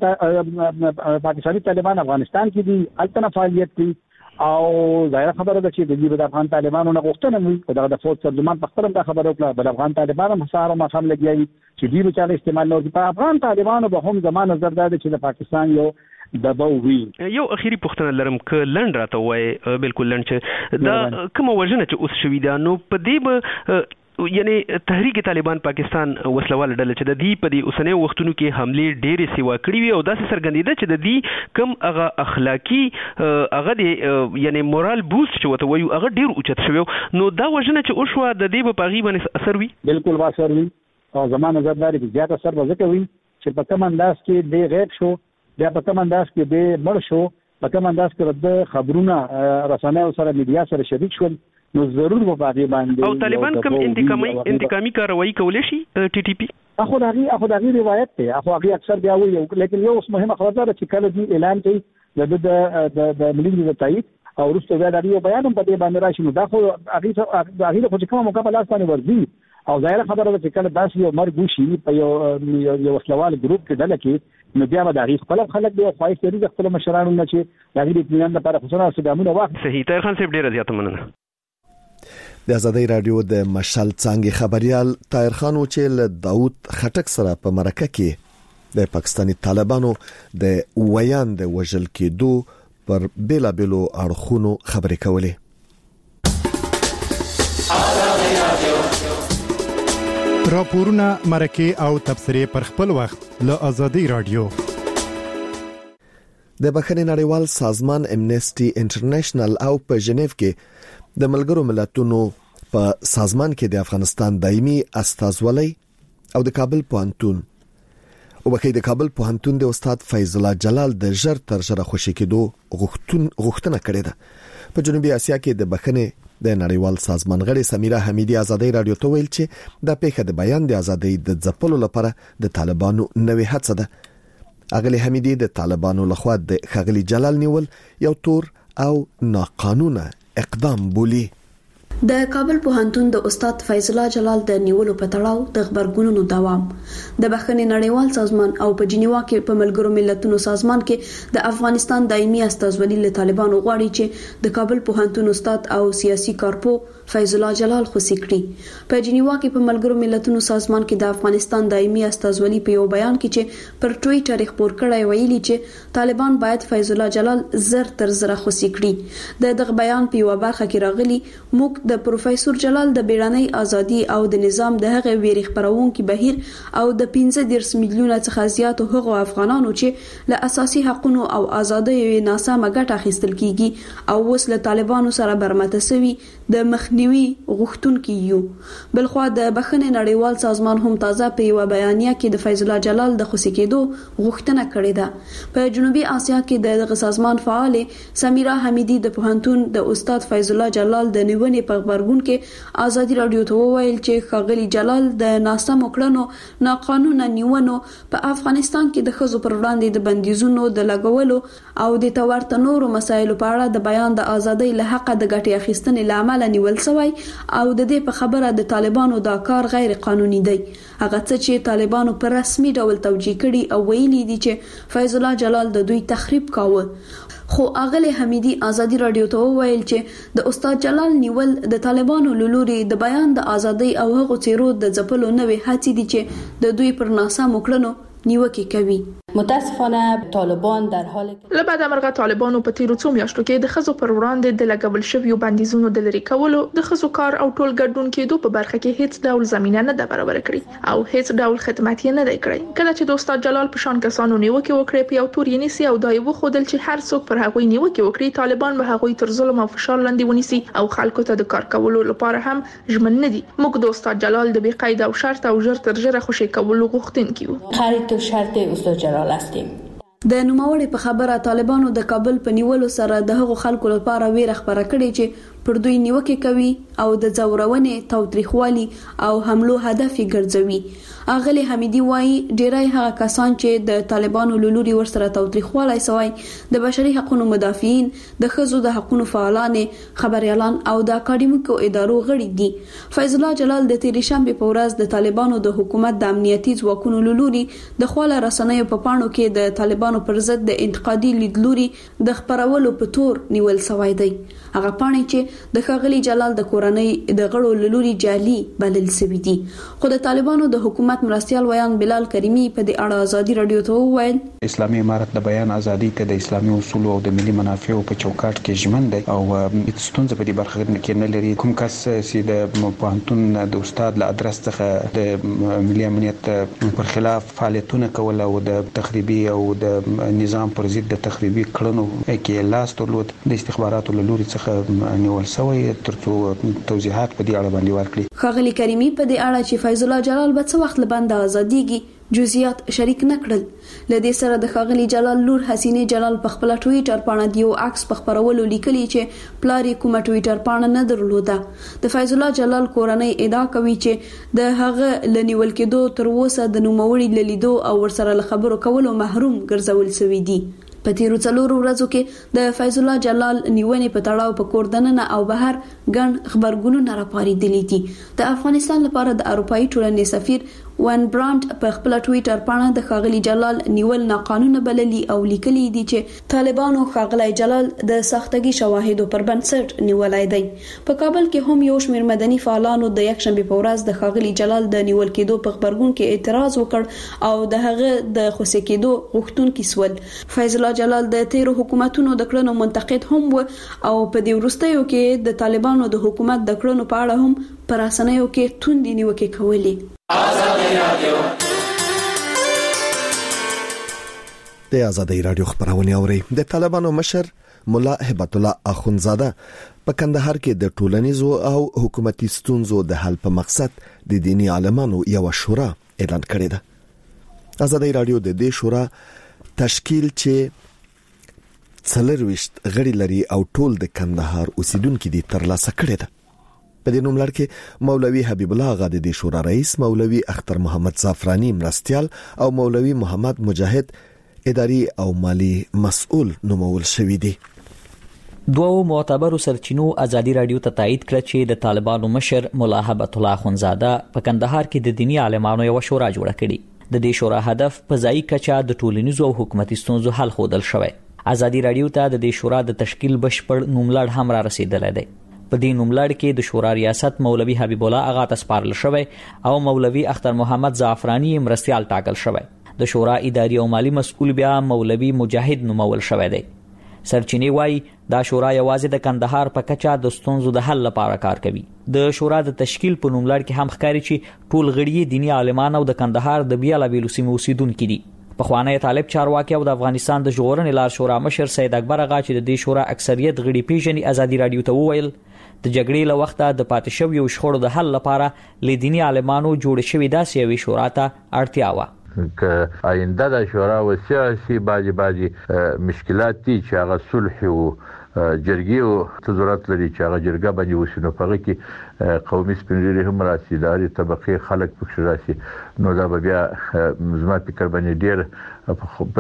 Speaker 3: تا پاکستاني طالبان افغانستان کې دي التنا فعالیت کوي او ظاهر خبره ده چې د دې د افغان طالبانو نه غوښتنه وي دا د فوج ترجمان په خپل دا خبره وکړه بل افغان طالبان هم سره ما هم لګیایي چې دې بچاله استعمال نه وي په افغان طالبانو به هم زمانه نظر ده چې د پاکستان یو دبو وی
Speaker 11: یو اخیری پوښتنه لرم ک لند راته وای بالکل لند چې دا کوم وجنه چې اوس شوی دا نو په دې به یعنی تحریک طالبان پاکستان وسلوال ډله چې د دې په دې اوسنۍ وختونو کې حملې ډېرې سیوا کړې وي او داسې څرګندېده چې د دې کم هغه اخلاقی هغه د یعنی مورال بوست چې وته وایو هغه ډېر اوچت شوی نو دا وجنه چې او شو د دې په پاغي باندې اثر وي
Speaker 3: بالکل واثر وي او زمانه زرداري زیات اثر وځي کوي چې په کوم انداز کې د غیب شو بیا په کوم انداز کې به مړ شو، په کوم انداز کې د خبرونه رسنیو سره میډیا سره شریک شول، نو ضرور به باندې باندې
Speaker 11: او طالبان کوم انتقامي انتقامي کاروایی کولای شي ټي ټي پی
Speaker 3: اخو دغه اخو دغه روایت ته اخو هغه اکثر بیا وایي، لیکن یو اوس مهمه خبره ده چې کله دې اعلان کوي د د د ملي د تایید او وروسته بیا د یو بیان په دې باندې راشي، نو دا خو هغه هغه خو چې کومه موقع په لاس باندې ورځي او ظاهره خبره ده چې کله داسې یو مرګ وشي په یو یو وسلوال ګروپ کې ډله کې، نو بیا به د هغې خپل خلک دی خواهش لري د خپلو مشرانو نه چې د هغې د اطمینان لپاره خصوصا ګامونه واخلي.
Speaker 11: صحیح. طاهر خان صاحب ډېره زیاته مننه.
Speaker 1: د ازادۍ رادیو د مشال څانګې خبريال طاهر خان و چې له داوود خټک سره په مرکه کې د پاکستاني طالبانو د ویان د وژل کېدو پر بیلا بیلو اړخونو خبرې کولې.
Speaker 6: راپورونه مرکه او تبصرې پر خپل وخت له ازادۍ رادیو.
Speaker 1: د بخښنې نړیوال سازمان امنیسټي انټرنیشنل او په ژنیف کې د ملګرو ملتونو په سازمان کې د افغانستان دایمي استازولۍ او د کابل پوهنتون او بکې د کابل پوهنتون د استاد فیض الله جلال د ژر تر ژره خوشی کېدو غوښتن غوښتنه کړې ده. په جنوبي اسیا کې د بخښنې د نړیوال سازمان غړي سمیرا حمیدی ازادۍ رادیو ته ویل چې د پیښه د بیان د ازادۍ د ځپلو لپاره د طالبانو نوې هڅه ده. اغلی حمیدی د طالبانو لخوا د خغلی جلال نیول یو تور او ناقانونه اقدام بولی.
Speaker 9: د کابل پوهنتون د استاد فیض الله جلال د نیولو په تړاو د خبرګونونو دوام د بخښنې نړیوال سازمان او په جنیوا کې په ملګرو ملتونو سازمان کې د افغانستان دایمي استازولي له طالبانو غواړي چې د کابل پوهنتون استاد او سیاسي کارپو فیض الله جلال خوشی کړي. په جنیوا کې په ملګرو ملتونو سازمان کې د افغانستان دایمي استازولي په یو بیان کې چې پر ټوئیټر خبر کړی ویلي چې طالبان باید فیض الله جلال زر تر زر خوشی کړي. د دغه بیان په یو برخه کې راغلي موږ د پروفیسور جلال د بیړنۍ ازادي او د نظام د هغه ویری خبرونکو بهیر او د پنځه دېرش میلیونه څخه زیات هغو افغانانو چې له اساسي حقوقو او ازادۍ ناسمه ګټه اخیستل کیږي او اوس له طالبانو سره برمته شوی د مخنیوي غوښتونکو یو. بلخو د بخښنې نړیوال سازمان هم تازه په یو بیانیه کې د فیض الله جلال د خوشی کېدو غوښتنه کړې ده. په جنوبي اسیا کې دغه سازمان فعال سمیرا حمیدی د پوهنتون د استاد فیض الله جلال د نیونې په خبرګون کې ازادي رادیو ته وویل چې خغلی جلال د ناسمو کړنو ناقانونه نیونو په افغانستان کې د خزو پر وړاندې د بندیزونو د لګولو او د تورته نورو مسایلو په اړه د بیان د ازادۍ له حق د ګټې اخیستنې لامل نیول شوی او د دې په خبره د طالبانو دا کار غیر قانوني دی. هغه څه چې طالبانو په رسمي ډول توجیه کړي او ویلي دي چې فیض الله جلال د دوی تخریب کاوه. خو اغلی حمیدی ازادي رادیو ته ویل چې د استاد جلال نیول د طالبانو لوري د بیان د ازادۍ او هغو چیرو د ځپلو نوې هڅې دي چې د دوی پر ناسمو کړنو نیوکه کوي.
Speaker 12: متاسفانه طالبان در حال
Speaker 13: لبعد امرغه طالبانو په تیرو څو میاشتو کې د خزو پر وړاندې د لګول شویو بندیزونو د لری کولو د خزو کار او ټول ګډون کېدو په برخه کې هیڅ ډول زمينه نه ده برابر کړې او هیڅ ډول خدمات یې نه دی کړی. کله چې د استاد جلال په شان کسانو نیوکه وکړي په یو تور یې نسی او دایو خودل چې هر څوک پر هغوی نیوکه وکړي طالبان به هغوی تر ظلم او فشار لاندې ونیسي او خلکو ته د کار کولو لپاره هم ژمن نه دي. موږ د استاد جلال د بې قید او شرط او ژر تر ژره خوشی کولو غوښتونکي یو.
Speaker 12: خرید او شرط استاد جلال هستیم.
Speaker 9: د نوموړي په خبره طالبانو د کابل په نیولو سره د هغو خلکو لپاره ویره خبره کړې چې پر دوی نیوکه کوي او د ځورونې تاوتریخوالي او حملو هدف ګرځوي. اغلی حمیدی وایي ډیری هغه کسان چې د طالبانو لوري ورسره تاوتریخوالي سوي د بشري حقوقو مدافعین د خزو د حقوقو فعالان خبريالان او د اکاډمیکو ادارو غړي دي. فیض الله جلال د تیرې شنبه په ورځ د طالبانو د حکومت د امنیتي ځواکونو لوري د خواله رسنیو په پاڼو کې د طالبانو پر ضد د انتقادي لیدلوري د خبرولو په تور نیول شوی دی. هغه پاڼې چې د خغلی جلال د کورنۍ د غړو لوري جعلي بلل شوی دي. خو د طالبانو د حکومت مرستيال ویان بلال کریمی په د اړه ازادي رادیو ته وویل
Speaker 4: اسلامي امارت د بیان ازادي ته د اسلامي اصول او د ملي منافعو په چوکاټ کې ژمن دی او ستونزه په دې برخه کې نه لري. کوم کس چې د پوهنتون د استاد له ادرس څخه د ملي امنیت پر خلاف فعالیتونه کول او د تخریبي او د نظام پر ضد د تخریبي کړنو کې لاس درلود د استخباراتو له لوري څخه نیول شوی ترڅو توضیحات په دې اړه باندې ورکړي.
Speaker 9: خغلی کریمی په دې اړه چې فیض الله جلال به څه وخت لبند ازاديږي جزئیات شریک نکړل. لدې سره د ښاغلي جلال لور حسینه جلال په خپل ټوئیټر باندې یو عکس په خبرولو لیکلی چې پلار یې کومه ټوئیټر باندې نه درلوده. د فیض الله جلال کورنۍ ادعا کوي چې د هغه لنیول کېدو تر اوسه د نوموړي لیدو او ورسره خبرو کولو محروم ګرځول شوی دی. په تیرو څلورو ورځو کې د فیض الله جلال نیونې په تړاو په کور دننه او بهر ګڼ خبرګونونه راپاریدلي دي. د افغانستان لپاره د اروپאי ټولنې سفیر وان برانډ په خپل ټوئیټر باندې د ښاغلي جلال نیول ناقانونه بللي او لیکلي دي چې طالبانو ښاغلي جلال د سختګي شواهدو پر بنسټ نیولای دی. په کابل کې هم یو شمېر مدني فعالانو د یکشنبه په ورځ د ښاغلي جلال د نیول کېدو په خبرګون کې اعتراض وکړ او د هغه د خوشی کېدو غوښتونکي سول. فیض الله جلال د تیرو حکومتونو د کړنو منتقد هم و او په دې وروستیو کې د طالبانو د حکومت د کړنو په اړه هم پر اسنیو کې توندې نیوکې کولې.
Speaker 1: آزادی رادیو د آزادی رادیو خبرونه اوري. د طالبانو مشر مولا هبت الله اخونزاده په کندهار کې د ټولنیزو او حکومتي ستونزو د حل په مقصد د دینی عالمانو یو شورا اعلان کړی ده. آزادی رادیو د دې شورا تشکیل چې څلرويشت غړي لري او ټول د کندهار اوسیدونکو دي ترلاسه کړی ده. په دې نوملړ کې مولوي حبیب الله غا د شورا رئیس، مولوي اختر محمد زعفرانی مرستيال او مولوي محمد مجاهد اداري او مالی مسؤل نومول شوی دي.
Speaker 14: دوه معتبر سرچینو ازادي رادیو ته تایید کړ چې د طالبانو مشر مولا هبت الله اخونزاده په کندهار کې د دینی عالمانو یو شورا جوړه کړي. د دې شورا هدف په ځای کچا د ټولنیزو او حکومتي ستونزو حل خودل شوی. ازادي رادیو ته د دې شورا د تشکیل بشپړ نوملړ هم را رسیدلی دی. په دې نوملړ کې د شورا ریاست مولوي حبیب الله اغا ته سپارل شوی او مولوي اختر محمد زعفرانی مرستيال ټاکل شوی. د شورا اداري او مالی مسؤل بیا مولوي مجاهد نومول شوی دی. سرچینی وای دا شورا یوازې د کندهار په کچا د ستونزو د حل لپاره کار کوي. د شورا د تشکیل په نوملړ کې هم ښکاري چې ټول غړي دینی عالمان او د کندهار د بیلابیلو سیمو اوسیدونکو دي. په خوانی طالب چارواکي او د افغانستان د ژغورنې لار شورا مشر سید اکبر اغا چې د دې شورا اکثریت غړي پیژني ازادي رادیو ته وویل د جګړې له وخته د پاتې شویو شخړو د حل لپاره لیدینی عالمانو جوړ شوی داسې یو شورا ته اړتیا و.
Speaker 15: که آینده د شورا و سیاسي باجی باجی مشکلات دي چې هغه صلح او جرګي او ضرورت لري چې هغه جرګه باندې وسینو پغه کې قومي سپنځري هم راسي داري طبقه خلک پکې راسي نو دا بیا مزما فکر باندې ډیر په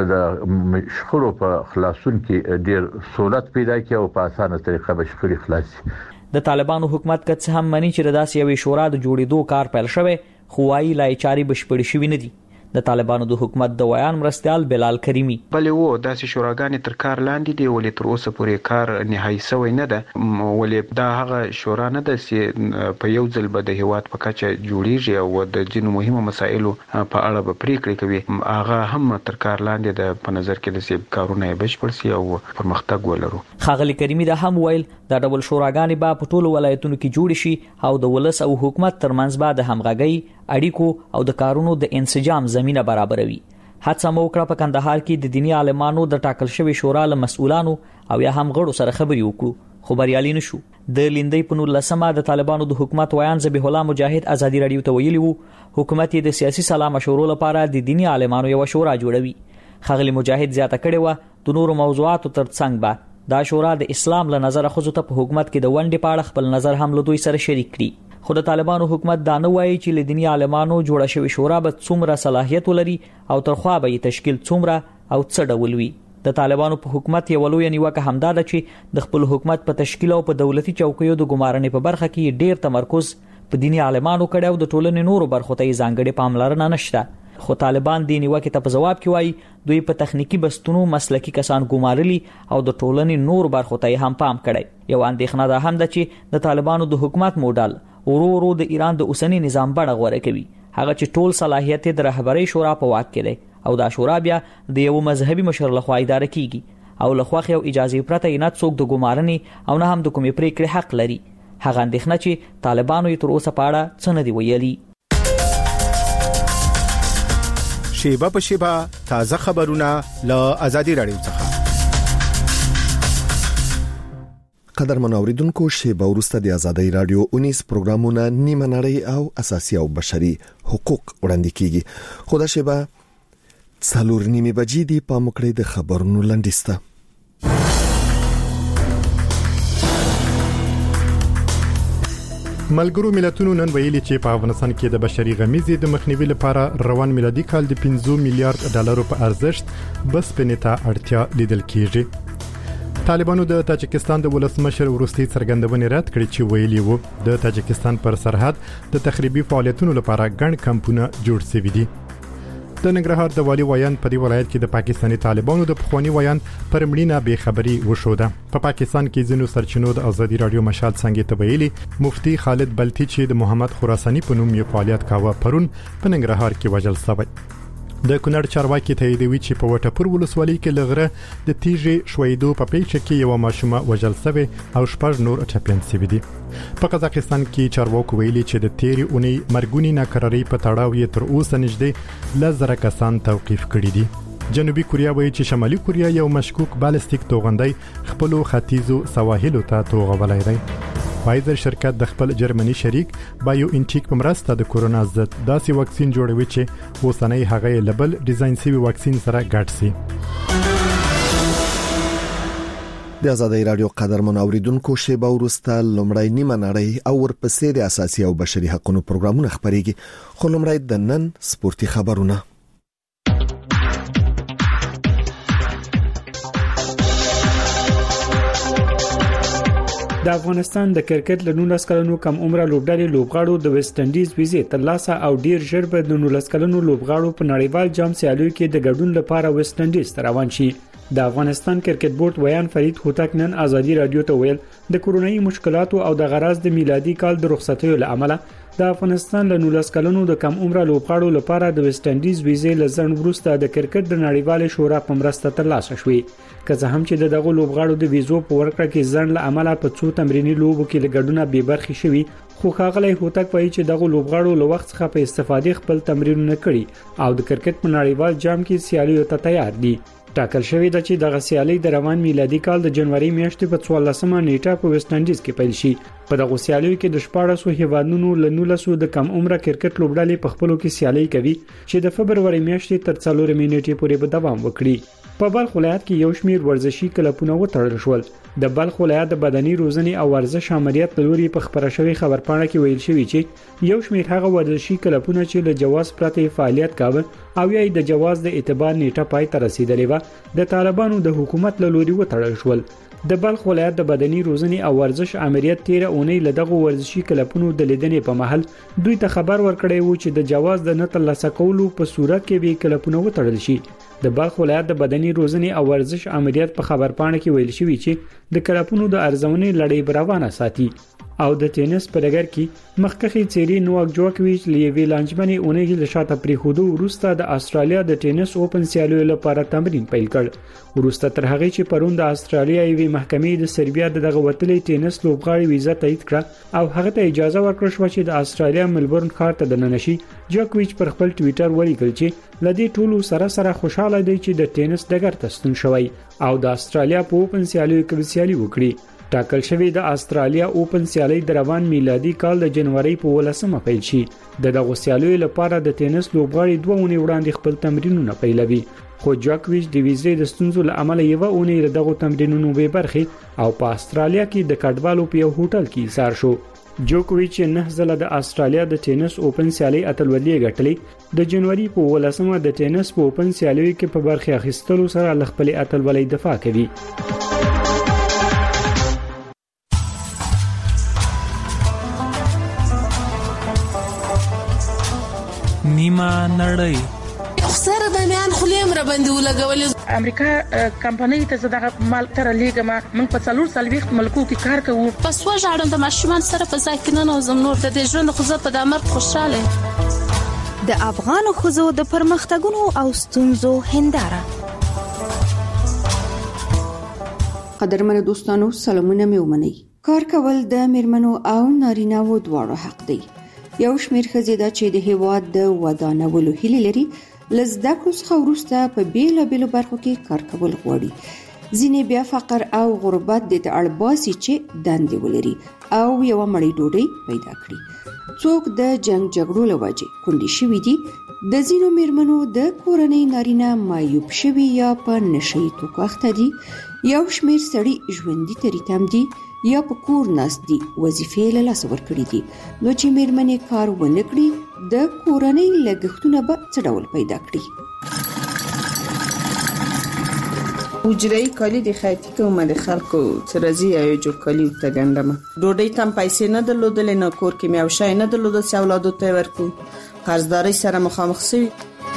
Speaker 15: شخړو په خلاصون کې ډیر سہولت پیدا کیږي او په اسانه طریقه به شخړې خلاصي.
Speaker 14: د طالبانو حکومت کڅ هم مني چې داسې یو شورا د جوړېدو کار پیل شوی خو وايي لای چاري بشپړ شوی نه دي. د طالبانو د حکومت د ویان مرستيال بلال کریمی
Speaker 4: بلې وو داسې شوراګانې تر کار لاندې دی ولې تر اوسه پورې کار نهایي شوی نه ده ولې دا هغه شورا نه ده چې په یو ځل به د هیواد په کچه جوړیږي او د جنو مهمه مسایلو په اړه به پریکړې کوي هغه هم تر کار لاندې ده په نظر کې د سیب کارونه بشپړ سي او پرمختګ ولرو.
Speaker 14: خاغلی کریمی دا هم ویل دا ډول شوراګانې به په ټولو ولایتونو کې جوړ شي او د ولس او حکومت ترمنځ به د همغږي اړیکو او د کارونو د انسجام زمينه برابروي. هڅه مو وکړه په کندهار کې د دینی عالمانو د ټاکل شوی شورا له مسؤلانو او یا هم غړو سره خبري وکړو خو بریالي نشو. د لیندۍ په نور لسمه د طالبانو د حکومت ویان ذبیح الله مجاهد ازادي رادیو ته ویلي وو حکومت د سیاسي سلا مشورو لپاره د دینی عالمانو یو شورا جوړوي. خغلی مجاهد زیاته کړي و د نورو موضوعاتو ترڅنګ به دا شورا د اسلام له نظر خو ته په حکومت کې د ونډې پاړه خپل نظر هم له دوی سره شریک کړي. خو د طالبانو حکومت دا نه وایي چې لدینی عالمانو جوړه شوی شورا به څومره صلاحیت ولري او ترخوا به تشکیل څومره او څه ډول وي. د طالبانو په حکومت یو لوی نیوکه همدا ده چې د خپل حکومت په تشکیل او په دولتي چوکیو د ګمارنې په برخه کې ډیر تمرکز په دینی عالمانو کړي او د ټولنې نورو برخو ته ځانګړې پاملرنه نشته. خو طالبان د نیوکه ته په جواب کې وایي دوی په تخنیکی بستونو مسلکی کسان ګمارلي او د ټولنې نور برخو ته هم پام کړي. یو اندېښنه ده هم ده چې د طالبانو د حکومت موډل ورو ورو د ایران د اوسنی نظام بڼه غوړه کوي هغه چې ټول صلاحیت د رهبرۍ شورا په واک کې دی او دا شورا بیا د یو مذهبي مشر لخوا اداره کیږي او لخوا خو اجازه پرته نه څوک د ګمارنې او نه هم د کومې پریکړې حق لري. هغه اندېښنه چې طالبانو یې تر اوسه پاړه څه نه دی ویلي.
Speaker 16: شیبه په شیبه تازه خبرونه له آزادي رادیو څخه.
Speaker 1: قدر منوریدونکو شیبه ورسته د آزادی رادیو اونیس پروګرامونه نیمه نړۍ او اساسي او بشري حقوق وړاندې کیږي. خو دا شیبه څلور نیمه بجې دی په مکړې د خبرونو لنډیسته.
Speaker 6: ملګرو ملتونو نن ویلي چې په افغانستان کې د بشري غمیزې د مخنیوي لپاره روان میلادي کال د پنځه میلیارډ ډالرو په ارزښت بس پنیتا اړتیا لیدل کیږي. طالبانو د تاجکستان د ولسمشر وروستي څرګندونې رد کړې چې ویلي وو د تاجکستان پر سرحد د تخریبي فعالیتونو لپاره ګڼ کمپونه جوړ شوي دي. د ننګرهار د والي ویان په دې ولایت کې د پاکستاني طالبانو د پخوانی ویان پر مړینه به خبري وشوده. په پا پاکستان کې ځینو سرچینو د ازادي رادیو مشال څنګه ته ویلي مفتي خالد بلتی چې د محمد خراساني په نوم یو فعالیت کاوه پرون په ننګرهار کې وژل شوی. د کونړ چارواکي ته دی چې په وټپور ولسوالۍ کې لغره د تیږې شویدو په پیښه کې یو ماشومه وژل شوی او شپږ نور ټپيان شوي دي. په قزاقستان کې چارواکو ویلي چې د تیری اونۍ مرګونی ناکراری په تړاو یې تر اوسه نږدې لزر کسان توقیف کړي دي. جنوبي کوریا وایي چې شمالي کوریا یو مشکوک بالستیک توغندۍ خپل ختیځو سواحلو ته توغولای دی. فایزر شرکت د خپل جرمني شریک بایو انټیک په مرسته د کورونا ضد داسې واکسین جوړوي چې اوسنۍ هغه لبل ډیزاین شوی واکسین سره ګډ شي.
Speaker 1: د آزادۍ رادیو قدرمن اوریدونکو شیبه ورسته لومړی نیمه نړۍ او ورپسې د اساسي او بشري حقوقو پروګرامونه خبريږي. خو لومړی د نن سپورتي خبرونه.
Speaker 17: د افغانستان د کرکټ له نولس کلنو کم عمره لوبډلې لوبغاړو د ویسټ انډیز ویزې ترلاسه او ډیر ژر به د نولس کلنو لوبغاړو په نړیوال جام سیالیو کې د ګډون لپاره ویسټ انډیز ته روان شي. د افغانستان کرکټ بورډ ویان فرید هوتک نن آزادي رادیو ته ویل د کورونایي مشکلاتو او د غراض د میلادي کال د رخصتیو له امله د افغانستان له نولس کلنو د کم عمره لوبغاړو لپاره د ویسټ انډیز ویزې لزړن وروسته د کرکټ د نړیوال شورا په مرسته ترلاسه شوې. که څه هم چې دغه لوبغاړو د ویزو په ورکړه کې ځنډ له امله په څو تمرینی لوبو کې لګډونه به برخې شوي، خو ښاغلی هوتک وایي چې دغه لوبغاړو له وخت څخه په استفادې خپل تمرینونه کړي او د کرکټ په نړیوال جام کې سیالیو ته تیار دي. ټاکل شوی د چې دغه سیالي د روان میلادي کال د جنوري میاشتې په څوارلسمه نیټه په ویسټ انډیز کې پیل شي. په دغه سیالیو کې د شپاړسو هیوادونو له نولسو د کم عمره کرکټ لوبډلې په خپلو کې سیالي کوي چې د فبرवरी میاشتې تر څلورمې نیټې پورې به دوام وکړي. په بلخ ولایت کې یو شمیر ورزشي کلبونه وتړل شول. د بلخ ولایت د بدني روزنې او ورزش امریت لوري په خبره شوی خبرپاڼه کې ویل شوی چې یو شمیر هغه ورزشي کلبونه چې له جواز پرته فعالیت کاوه او یا د جواز د اعتبار نیټه پای ته رسیدلې و د طالبانو د حکومت له لوري وتړل شول. د بلخ ولایت د بدني روزنې او ورزش امریت تیره اونۍ له دغه ورزشي کلبونو د لیدنې په محل دوی ته خبر ورکړی و چې د جواز د نه ترلاسه کولو په صورت کې به کلبونه وتړل شي. د بلخ ولایت د بدني روزنې او ورزش امریت په خبرپاڼه کې ویل شوی چې د کلبونو د ارزونې لړۍ روانه ساتي. او د ټینس په ډګر کې مخکخي چيري نوواک جوکویچ لیوی لانجمني اونۍ له شاته پریخودو وروسته د استرالیا د ټینس اوپن سیالیو لپاره تمرین پیل کړ. وروسته تر هغه چې پرون د استرالیا یوې محکمې د سربیا دغه وتلې ټینس لوبغاړي ویزه تایید کړه او هغه ته اجازه ورکړه شو چې د استرالیا ملبورن ښار ته دننشي. جوکویچ پر خپل ټوئیټر ولیکل چې لدی ټولو سره سره خوشاله دی چې د ټینس ډګر ته ستون شوی او د استرالیا په اوپن سیالیو کې سیالي وکړي. ټاکل شوی د استرالیا اوپن سیالي د روان میلادي کال د جنوري په ولسمه پیل شي. د دغه سیالیو لپاره د ټینس لوبغاړي دوه اونۍ وړاندې خپل تمرینونه پیلوي، خو جوکویچ د ویزې د ستونزو له امله یو اونۍ دغه تمرینونو به برخه او په استرالیا کې د کډوالو په یو هوټل کې ایثار شو. جوکویچ نه ځله د استرالیا د ټینس اوپن سیالي اتلولي ګټلې. د جنوري په ولسمه د ټینس په اوپن سیالیو کې په برخه اخیستلو سره ل خپل اتلولي دفاع کوي.
Speaker 18: نیمه نړۍ
Speaker 19: سره د میان خلیم را باندې ولګولې.
Speaker 20: امریکا کمپنۍ ته زداغه مال تر لیګما من په څلور سلويخت ملکو کې کار کوو.
Speaker 19: پس وژاړم د ماشومان سره په ځای کې نه نوزم نور د ژوند خو زه په دمر خوشاله.
Speaker 21: د افغان خوځو د پرمختګونو او ستونزو هنداره.
Speaker 22: قدرمن دوستانو سلامونه مې ومنئ. کار کول د میرمنو او نارینه‌و دواړو حق دی. یو شمیر ښځې دا چې د هیواد د ودانولو هیله لري لزده کړو څخه وروسته په بیلابیلو برخو کې کار کول غواړي. ځینې بیا فقر او غربت د اړ باسي چې دندې ولري او یو مړی ډوډۍ پیدا کړي. څوک د جنگ جګړو لوجه کندي شوی دي. د زینو میرمنو د کورنۍ نارینه مایوب شوی یا په نشي توکو اخته دي. یو شمیر سړي ژوندۍ تریتم دي یا په کور ناست دي وظیفې له لاسه ورکړي دي. نو چې میرمنې کار ونه کړي د کورنۍ لګښتونه به څه ډول پیدا کړي؟
Speaker 2: اجرای کالی د خیاطي کومه د خلکو ترازی یا جوړ کالی ته ګندمه ډوډۍ تم پیسې نه درلودلې نه کور کې مې او شای نه درلودل چې اولادو ته ورکو قرضداري سره مخامخ شوي.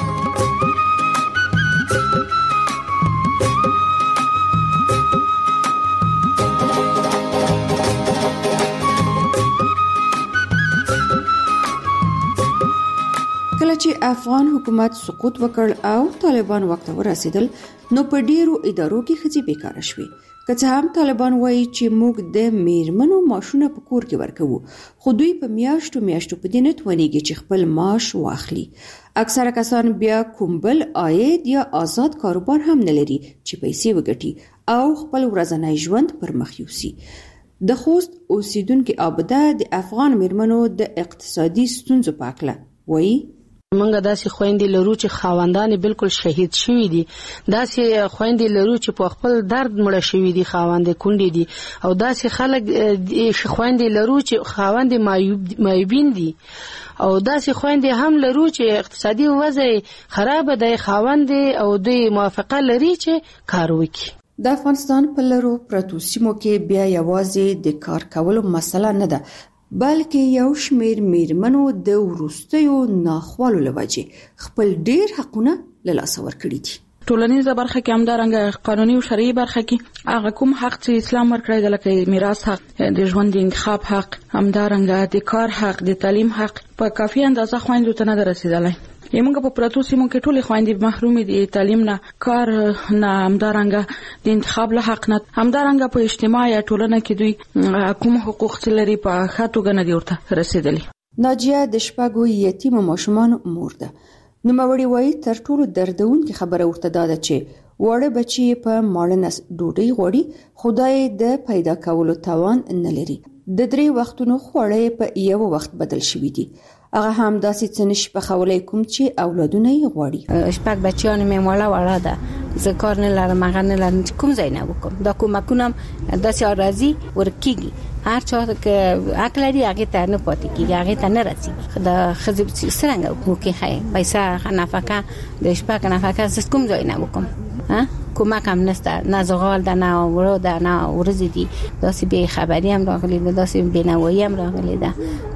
Speaker 22: کله چې افغان حکومت سقوط وکړ او طالبان وخت ورسېدل نو په ډیرو ادارو کې ښځې بیکاره شوې. که څه هم طالبان وایي چې موږ د میرمنو معاشونه په کور کې ورکوو، خو دوی په میاشتو میاشتو په دې نه توانېږي چې خپل معاش واخلي. اکثره کسان بیا کوم بل عاید یا آزاد کاروبار هم نه لري چې پیسې وګټي او خپل ورځنی ژوند پر مخ یوسي. د خوست اوسیدونکو عابده د افغان میرمنو د اقتصادي ستونزو په اړه وایي:
Speaker 5: منګه داسې خويندې لرو چې خاوندان بالکل شهید شوي دي، داسې خويندې لرو چې په خپل درد مړه شوي دي، خاوند کونډې دي، او داسې خلک خويندې لرو چې خاوند مایوب مایوبین دي، او داسې خويندې هم لرو چې اقتصادي وضع خراب دی، خاوند او د موافقه لري چې کار وکړي.
Speaker 22: د افغانستان په لرو پرتو سیمو کې بیا یوازې د کار کولو مسله نه ده، بلکې یو شمیر میرمنو د وروستیو ناخوالو لوجه خپل ډیر حقونه له لاسه ورکړي دي.
Speaker 23: ټولنیزه برخه کې همدارنګه قانوني او شرعي برخه کې هغه کوم حق چې اسلام ورکړی دی لکه میراث حق، د ژوند د انتخاب حق، همدارنګه د کار حق، د تعلیم حق په کافي اندازه خويندو ته نه رسیدلی. یمنګ په پراتو سیمو کې ټولې خويندې محرومې دي، تعلیم نه، کار نه، همدارنګه د انتخاب له حق نه، همدارنګه په اجتماع یا ټولنه کې دوی کوم حقوق لري په خاطر غنه دي ورته رسیدلي.
Speaker 22: ناجیه د شپږو یتیم ماشومان مور ده. نو موري وایي تر ټولو دردونکې خبره ورته ده چې وړه بچي په ماړنس ډوډۍ غوړي، خدای د پیدا کولو توان نه لري. د درې وختونو خوړې په یو وخت بدل شوې دي. هغه هم داسې څه نشي پخولی کوم چې اولادونه یې غواړي.
Speaker 24: شپږ بچیان مې مولا وړه ده، زه کار نه لرم، هغه نه لرم، کوم ځای نه وکم. دا کومکونه داسې راځي ورکیږي، هر چا که حق لري هغه ته نه پاتې کیږي، هغه ته نه رسي. دا خزي څنګه وکړي؟ خای پیسې نفقه د شپږ نفقه زه کوم ځای نه وکم. ها کومک هم نشته، نه زغال ده، نه ورو ده، نه ورزي دي. داسې به خبري هم راغلي ده، داسې بنوي هم راغلي ده.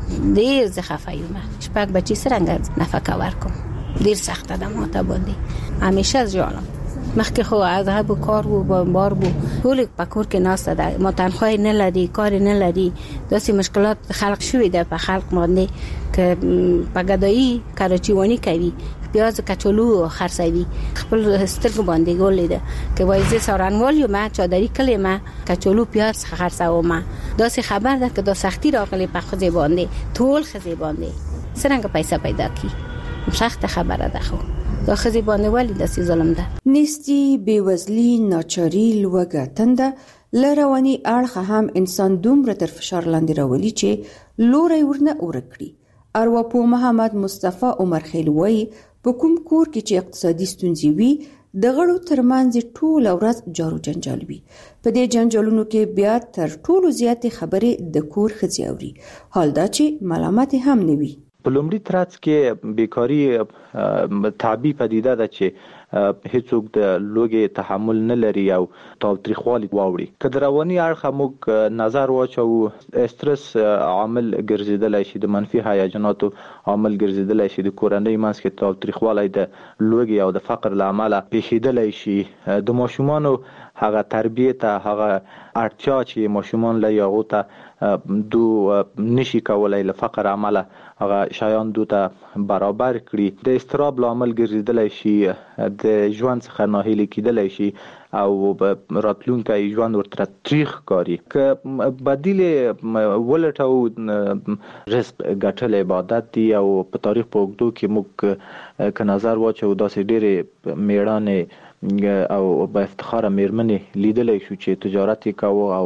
Speaker 24: ډیر زه خفه یم. شپږ بچی څنګه نفقه ورکوم؟ ډیر سخته ده ماته باندې. همیشه ځوانم مخکې خو عذاب و کار و بار بو ټول په کور کې ناسته ده، ما تنخواه نه لري، کار نه لري. داسې مشکلات خلق شوي ده په خلق باندې که په ګدایي کراچیوانی کوي، پیاز کچالو خرڅوي، خپل سترګو باندې ګولې ده که وایي زه سارنوال یم، چادري کلی ما کچالو پیاز خرڅوم. داسې خبر ده که دا سختی راغلی په ښځې باندې، ټول ښځې باندې څنګه پیسې پیدا کی؟ سخت خبره ده. خو دا ښځې باندې ولې داسې ظلم ده؟
Speaker 22: نیستی، بېوزلي، ناچاري، لوږه، تنده له رواني اړخه هم انسان دومره تر فشار لاندې راولي چې لوری ورنه ورک کړي. ارواپوه محمد مصطفی عمر خیل وایي په کوم کور کې چې اقتصادي ستونزې وي د غړو ترمنځ ټول ورځ جارو جنجال وي. په دې جنجالونو کې بیا تر ټولو زیاتې خبرې د کور ښځې اوري، حال دا چې ملامت هم نه وي.
Speaker 25: په لومړي ترڅ کې بیکاری تعبی پدیده ده چې هیڅوک د لوګي تحمل نه لري او تاوتریخوالي واوړي. که د رواني اړخه موږ نظر واچو، استرس عامل ګرځیدلی شي، د منفي هیجاناتو عامل ګرځیدلی شي، د کورنۍ منځ کې تاوتریخوالی د لوګي او د فقر له امله پیښیدلی شي. د ماشومانو هغه تربیه ته، هغه اړتیا چې ماشومان له یاغو ته دو نشي کولای له فقر عمله هغه شایان دو ته برابر کړي. د استراب لامل ګرځیدلی شي، د ژوند څخه ناهیلي کېدلی شي او راتلونکی ژوند ورته تریخ کاری. که بدیل ولټو رزق ګټل عبادت دی او په تاریخ په اوږدو کې موږ که نظر واچو داسې ډېرې میړانې او با افتخار میرمنې لیدلی شو چې تجارت یې کاوه او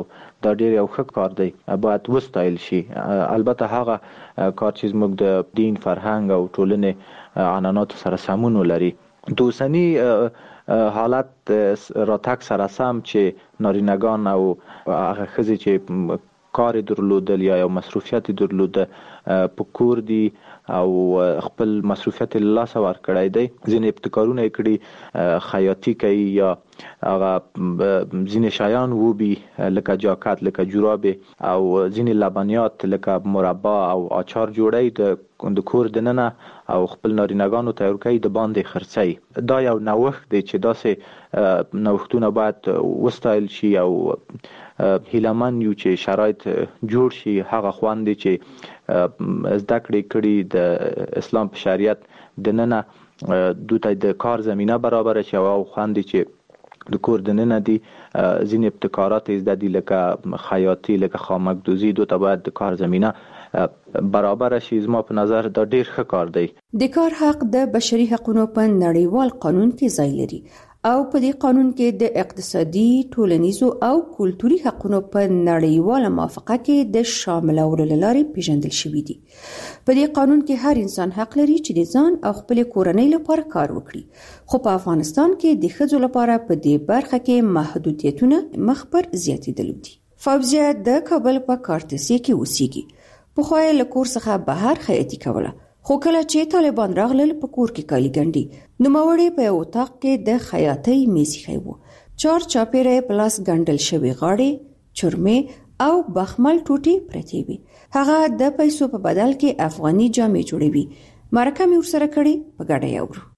Speaker 25: دا ډیر یو ښه کار دی، باید وستایل شي. البته هغه کار چې زموږ د دین، فرهنګ او ټولنې عنعناتو سره سمون ولري. د اوسني حالت راتګ سره سم چې نارینگان او هغه ښځې چې کار درلودل یا یو مصروفیت درلوده په کور دي او خپل مصروفیت له لاسه ورکړی دی، ځینې ابتکارونه یې کړي، خیاطي کوي یا هغه ځینې شیان وبي لکه جاکت، لکه جورابې او ځینې لبنیات لکه مربا او اچار جوړی د کور دننه او خپل نارینگانو ته ورکوي، د باندې خرڅي. دا یو نوښت دی چې داسې نوښتونه باید وستایل شي او هیلمن یو چې شرایط جوړ شي. هغه خوند دی چې زده کړې کړي د اسلام په شریعت دننه دوی ته د کار زمینه برابر شي او خوند دی چې د کور دننه دي ځینې ابتکارات زده دي لکه خیاطي، لکه خامکدوزي، دوی ته باید د کار زمینه برابر شي. زما په نظر دا ډیر ښه کار دی.
Speaker 22: د کار حق د بشري حقوقو په نړیوال قانون کې ځای لري او په دې قانون کې د اقتصادي، ټولنیزو او کلتوري حقوقو په نړیواله موافقه کې د شاملولو لارې پیژندل شوی دي. په دې قانون کې هر انسان حق لري چې د ځان او خپل کورنۍ لپاره کار وکړي، خو په افغانستان کې د ښځو لپاره په دې برخه کې محدودیتونه مخ پر زیاتېدل دي. فوزیه د کابل په کارتسي کې اوسېږي. په خوای له کور څخه بهر خیاطي کوله، خو کله چې طالبان راغلل په کور کې کالي ګنډي، نو موري په اتاق کې د خیاطۍ میز ایښی و. چار چاپیره پلاس ګنډل شوی غاړې، چرمې او بخمل ټوټې پرتې وي. هغه د پیسو په بدل کې افغاني جامې جوړوي. مرکه مې ورسره کړې، په ګډه یې اورو.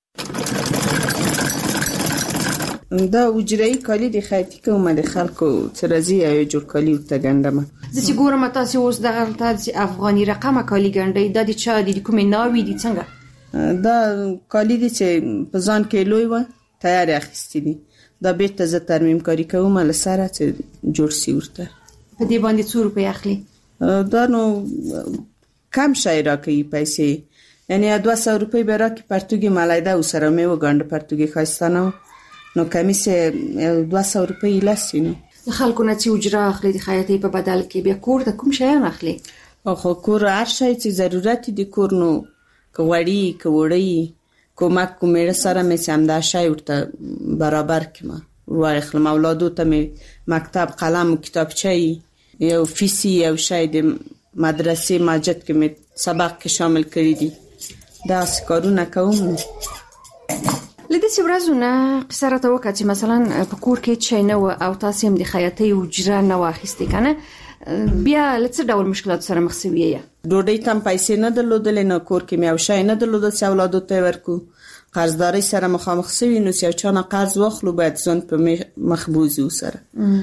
Speaker 2: دا وجرای کالی د خیاطي کوم د خلکو ترازی او جوړ کالی ورته ګنډم.
Speaker 22: زه چې ګورم تاسو اوس دغه تاسو افغاني رقمه کالی ګنډي، د دې چا د کومې ناوی دي څنګه؟
Speaker 2: دا کالی دي چې په ځان کې لوی و تیار اخیستی دي. دا بیرته زه ترمیم کاری کوم له سره چې جوړ سی ورته.
Speaker 22: په دې باندې څو روپۍ اخلي؟
Speaker 2: دا نو کم شای راکوي پیسې، یعنی دوه سوه روپۍ به راکړي. پرتوګي ملایده او سره مې وګنډه، پرتوګي ښایستانه نو کمیسه دوه سوه روپۍ لسی. نو
Speaker 22: خلکو نه چې اجره اخلي د خیاطۍ په بدل کې، بیا کور ته کوم شیان اخلي؟
Speaker 2: خو کور هر شی چې ضرورت دي کور، نو که وړي که وړي کومک کومېړه سره مې چې همدا شی ورته برابر کړم واخلم. اولادو ته مې مکتب قلم و کتابچه یو فیسی یو شی د مدرسې مسجد کې مې سبق کې شامل کړی دي. داسې کارونه کوم.
Speaker 22: لدې ورځو نه قصه راته وکړه چې مثلا په کور کې چای نه و او تاسو هم د خیاطۍ اجره نه واخیستې کنه، بیا لڅ ډول مشکلات سره مخ شوی یا
Speaker 2: ډوډۍ تم پیسې نه درلودل، نه کور کې مې او شای نه درلودل چې اولادو ته ورکو، قرضداري سره مخامخ شوی. نو چې چا نه قرض واخلو باید ځان په مخبوزي وسره.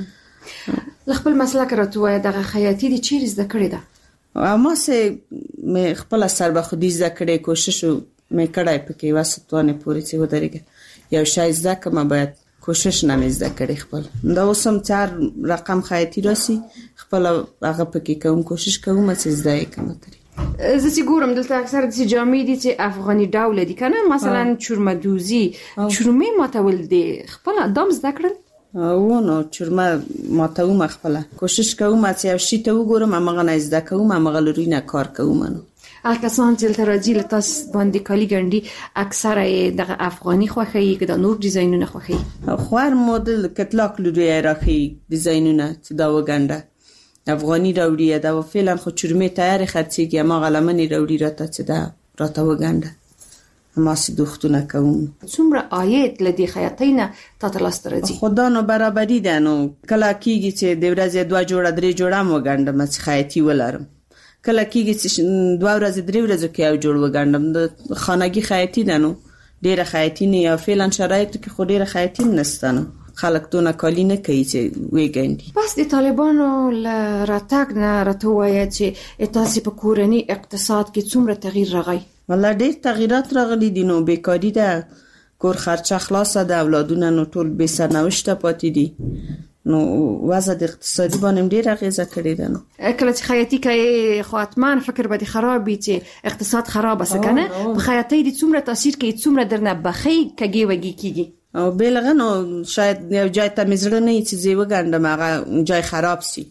Speaker 22: خپل مسلک راته وای دغه خیاطۍ د چیرې زده کړې ده؟
Speaker 2: ما سه مې خپل سر به خودي زده کړې، کوشش مې کړای پکې واسطونه پوری چې ودرېږي. یو شای زده کوم باید کوشش نه مې زده کړې خپل. دا اوسم چار رقم خیاطۍ راسي خپل هغه پکې کوم، کوشش کوم چې زده کوم.
Speaker 22: زه چې ګورم دلته اکثر د جامې دي چې افغاني ډول دي کنه، مثلا چرمدوزي، چرمې ماتول دي، خپل دام زده کړل؟
Speaker 2: و نو چرمه ماتوم خپل، کوشش کوم چې یو شی ته وګورم هغه نه زده کوم، هغه لوري نه کار کوم. نو
Speaker 22: الکسان چې ترازی لتاس باندې کالی ګنډي اکثره د افغاني خوخي که د نور ډیزاینونه خوخي،
Speaker 2: خوار مدل کتلاک لوري راخي ډیزاینونه چې دا وګنډه افغاني راوړي. دا فعلا خو چرمه تیار خرڅيږي، ما غلمنې راوړي راته چې دا راته وګنډه ما سي دوختونه کوم.
Speaker 22: څومره آیت لدی خیاطینه تاتلاست راځي؟
Speaker 2: خدا نو برابرۍ ده. نو کله کیږي چې د ورځې دوه جوړه درې جوړه وګنډم چې خیاطي ولرم، کله کیږي چې دوه ورځې درې ورځې کې یو جوړ وګنډم. د خانګي خیاطي ده، نو ډیره خیاطي نه یا فعلا شرایط کې خو ډیره خیاطي نشته، نو خلک دونه کالی نه کوي چې وګنډي.
Speaker 22: بس د طالبانو ل راتګ نه راته وایي چې تاسو په کورنی اقتصاد کې څومره تغییر راغی؟
Speaker 2: والله ډیر تغیرات راغلي دي. نو بیکاری ده، کور خرچه خلاصه ده، اولادونه نو ټول به سرنوشته پاتې دي. نو وضع د اقتصادي باندې ډیر اغیزه کړې ده. نو
Speaker 22: کله چې خیاطي کوي خو اتمان فکر به خراب وي چې اقتصاد خراب وسکنه، په خیاطۍ د څومره تاثیر کوي، څومره درنه بخي کږي وږي کیږي.
Speaker 2: او بلغه نو شاید یو ځای ته مزړه نه چې زی وګنډم هغه ځای خراب سي،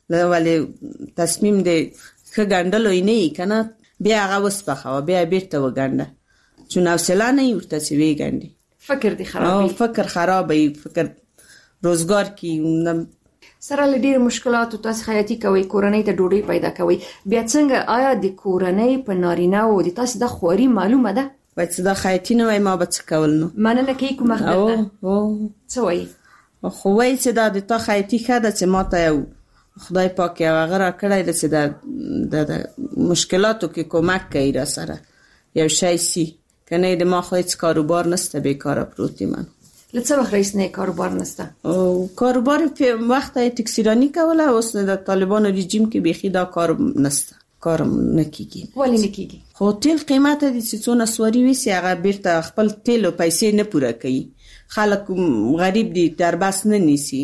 Speaker 2: ولې تصمیم دې ښه ګڼډلو نه کنه بیا هغه وسپخه بیا بیرته وګڼډه چون حوصله نه ورته چې وی ګڼډي
Speaker 3: فکر دې خرابوي
Speaker 2: فکر خرابوي فکر روزګار کې
Speaker 3: سره لډیر مشکلات او تاسو خیاطي کوي کورنۍ ته ډوډۍ پیدا کوي بیا څنګه آیا د کورنۍ په نارینه او د تاسو د خوري معلومه ده
Speaker 2: وای چې دا خیاطي نه وای ما به څه کول نو
Speaker 3: مننه کوي کومه خبره
Speaker 2: او
Speaker 3: څه وای
Speaker 2: خو وای چې دا د تا خیاطي خاده چې ما ته یو خدای پاک یو هغه را کړی د چې د مشکلاتو کې کمک کوي را سره یو شی سي کنه د ما خو هیڅ کاروبار نشته بیکاره پروت یم
Speaker 3: لڅه وخت رئیس نه کاروبار نشته
Speaker 2: او کاروبار په وخت تکسیرانی کوله اوس د طالبانو رژیم کې بيخي دا کار نشته کار نه کیږي
Speaker 3: ولی نه کیږي
Speaker 2: خو تیل قیمت د څونه سوري وسی هغه بیرته خپل تیل او پیسې نه پوره کوي خلک غریب دي در بس نه نیسی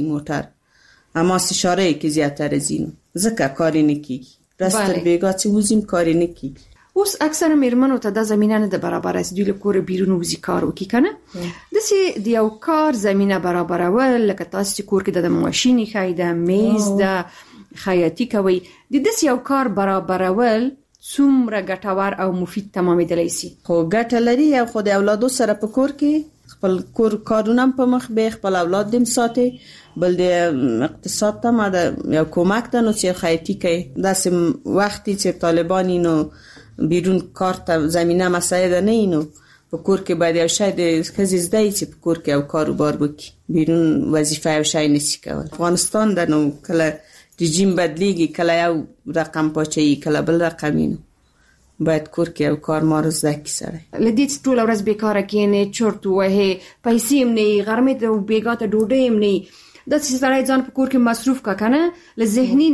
Speaker 2: موټر اما سشاره کې زیاتره زین زکه کار نه کیږي راستر بیګا چې وزیم کار نه کیږي
Speaker 3: اوس اکثر میرمنو ته د زمينه نه برابر است دوی له کور بیرون وزي کار وکي کنه د سي د یو کار زمينه برابرول لکه تاسو کور کې د ماشيني خایده میز د خیاطي کوي د دې یو کار برابرول څومره ګټور او مفید تمامېدلی سي
Speaker 2: خو ګټه لري او خو د اولادو سره په کور کې خپل کور کارونه په مخ به خپل اولاد دم ساتي بل د اقتصاد ته ما د یو کومک د نو چې خیاطي کوي داسې وختي چې طالبانینو بیرون کار ته زمينه مساعده نه اینو په کور کې باید یو شی د خزي زده چې په کور کې یو کاروبار وکړي بیرون وظیفه یو شی نشي کول افغانستان د نو کله رژیم بدلیږي کله یو رقم پاچي کله بل رقمینو باید کور کې یو کار مارز دکی سره
Speaker 3: لدیت ټول ورځ بیکاره کېنه چورت وه پیسې هم نه غرمه ته بیګاته ډوډۍ هم نه د سړی ځان په کور کې مصروف کا کنه له ذهني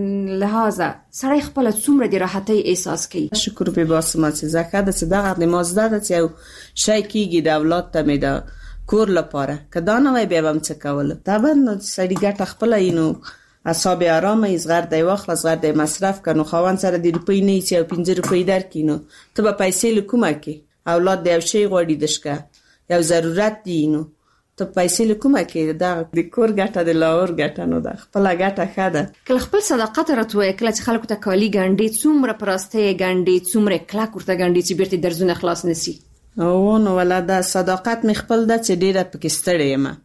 Speaker 3: لحاظه سړی خپل څومره د راحتۍ احساس کوي
Speaker 2: شکر به باسم چې زکه د صدقه د مازده د یو شای کیږي د اولاد ته مې د کور لپاره کدا نه وای به هم څه کول دا باندې سړی ګټ خپل اینو اصحاب آرام ایزغر دی واخل زغر دی مصرف کنو خوان سره د روپۍ نه چې او پنځه روپۍ درکینو ته به پیسې لکومه کې اولاد دی شی غوړي دشکه یو ضرورت دی نو ته پیسې لکومه کې دا د کور ګټه د لاور ګټه نو دا خپل ګټه خاده
Speaker 3: کله خپل صداقت راتوي کله چې خلکو ته کالی ګنډي څومره پراسته ګنډي څومره کلاک ورته ګنډي چې بیرته درزونه خلاص نسی
Speaker 2: او نو ولا دا صداقت مې خپل د چې ډیره پکې ستړې یم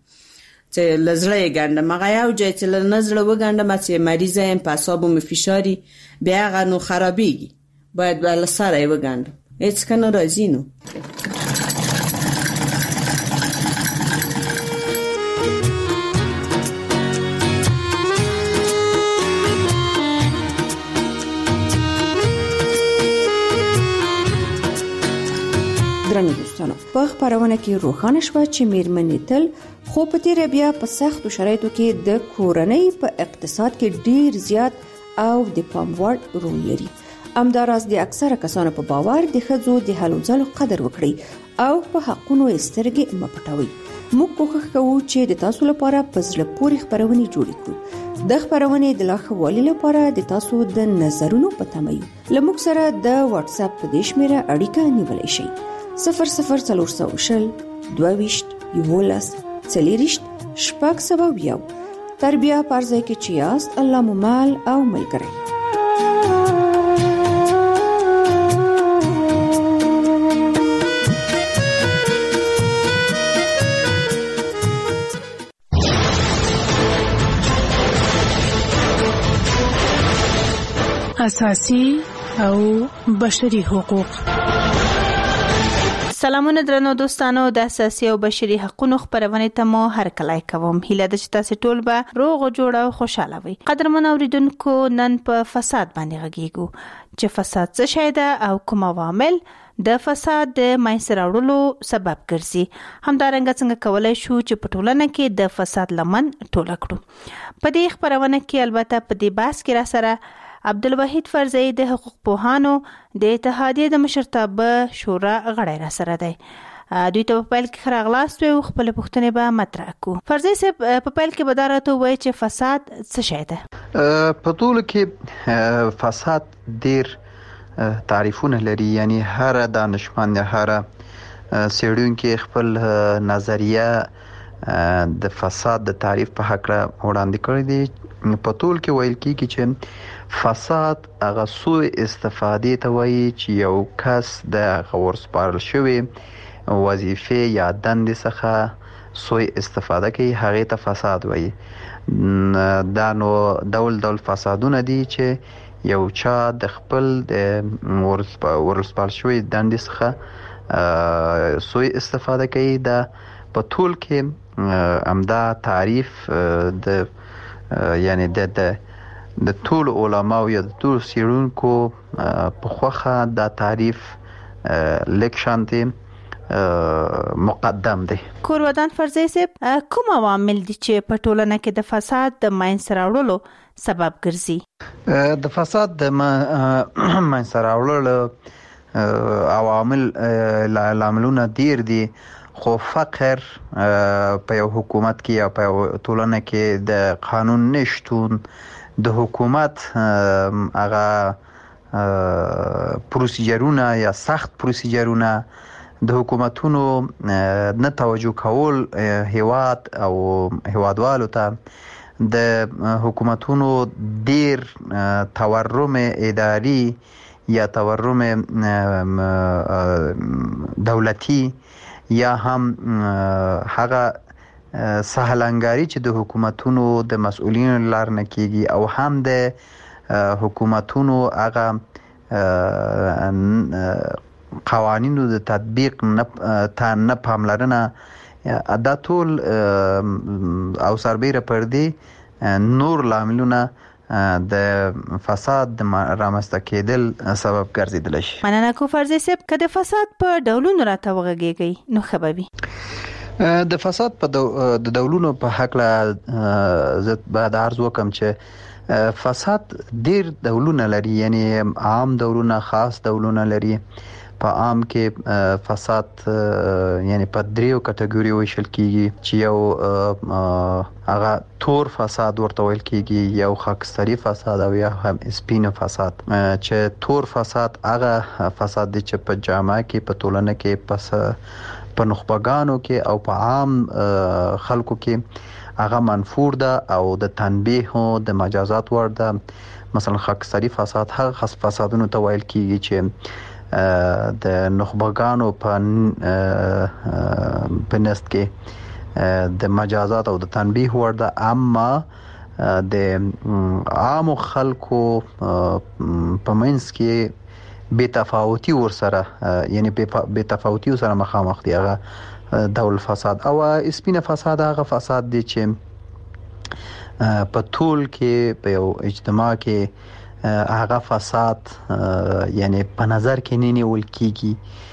Speaker 2: چې لزړې ګنده مغه یو ځای چې لنزړه وګنده ما چې مریض یم په اعصابو مې فشاري بیا غنو خرابېږي باید بل سره وګنده هیڅ کنه راځي نو
Speaker 22: درنو دوستانو په خبرونه کې روښانه شو چې میرمنې تل خو په تیر بیا په سختو شرایطو کې د کورنۍ په اقتصاد کې ډیر زیات او د پام وړ رول لري امداراز د اکثره کسانو په باور د خځو د هلو ځلو قدر وکړي او په حقونو استرګې مپټوي موږ کوښښ کوو چې د تاسو لپاره په زړه پورې خبرونه جوړ کړو د خبرونه د لا خوالي لپاره د تاسو د نظرونو په تمه یو لموږ سره د واتس اپ په دیش میره اړیکه نیولای شئ صفر صفر څلور سوه شل دوه ویشت یولس څلېرویشت شپږ سوه یو تر بیا په هر ځای کې چې یاست الله مو مال او ملګری
Speaker 21: اساسي او بشري حقوق سلامونه درنو دوستانو د اساسي او بشري حقوقو خبرونه ته مو هر کله کوم هیله د چې تاسو ټول به روغ جوړ او خوشاله وي قدرمن اوریدونکو نن په فساد باندې غږیږو چې فساد څه شی ده او کوم عوامل د فساد د منځ راوړلو سبب ګرځي همدارنګه څنګه کولای شو چې په ټولنه کې د فساد لمن ټوله کړو په دې خبرونه کې البته په دې باس کې را سره عبدالوحید فرزی د حقوق پوهانو د اتحادیې د مشرتابه شورا غړی را سره دی دوی ته په پیل کې خراغلاست او خپل پوښتنې به مطرح کو فرزی صاحب په پیل کې بدارته وایي چې فساد څه شی ده
Speaker 7: په ټول کې فساد ډیر تعریفونه لري یعنی هر دانشمند هر سیړونکو خپل نظریه د فساد د تعریف په حق را وړاندې کړی دی. په ټول کې ویل کیږي چې فساد هغه سوء استفادې ته وایي چې یو کس د غور سپارل شوی وظیفه یا دندې څخه سوء استفاده کوي، هغه ته فساد وایي. دا نو ډول ډول فسادونه دي چې یو چا د خپل د ورسپارل شوی دندې څخه سوء استفاده کوي. دا په ټول کې امدا تعریف د یعنی د د ټول علماء یا د ټول سیرونکو په خوخه دا تعریف لیکشانتي مقدم دی.
Speaker 21: کورودان فرزي صاحب کوم عوامل دي چې په ټولنه کې د فساد د ماینس راوړلو سبب ګرځي؟
Speaker 7: د فساد د ماینس راوړلو عوامل لاملونه ډیر دي، خو فقر په یو حکومت کې یا په ټولنه کې د قانون نشټون، د حکومت هغه پروسیجرونه یا سخت پروسیجرونه، د حکومتونو نه توجه کول هیواد او هیوادوالو ته، د حکومتونو ډیر تورم اداري یا تورم دولتي یا هم هغه سهلنګاری چې د حکومتونو د مسؤلینو لار نه کیږي، او هم د حکومتونو هغه قوانینو د تطبیق نه ته نه پاملرنه، دا ټول او سربیره پر دې نور لاملونه د فساد د رامنځته کېدل سبب ګرځیدلی شي.
Speaker 21: مننه کو فرزي صاحب، که د فساد په ډولونو راته وغږیږئ نو ښه به وي.
Speaker 7: د فساد په د ډولونو په هکله زه باید عرض وکړم چې فساد ډیر ډولونه لري، یعنی عام ډولونه، خاص ډولونه لري. په عام کې فساد یعنی په دریو کټګوریو ویشل کیږي چې یو هغه تور فساد ورته ویل کیږي، یو خاکستری فساد او یا هم سپین فساد. چې تور فساد هغه فساد دی چې په جامعه کې، په ټولنه کې، پس په نخبگانو کې او په عام خلکو کې هغه منفور ده او د تنبیه او د مجازات ور ده. مثلا خاکستری فساد هغه فسادونو ته ویل کیږي چې د نخبگانو په پنست کې د مجازات او د تنبیه ورده، اما د عام خلکو په منځ کې بے تفاوتی ور سره یعنی بے تفاوتی سره مخامخ دی، هغه ډول فساد. او سپینه فساد هغه فساد دی چې په ټول کې په یو اجتماع کې هغه فساد یعنی په نظر کې نه نیول کیږي.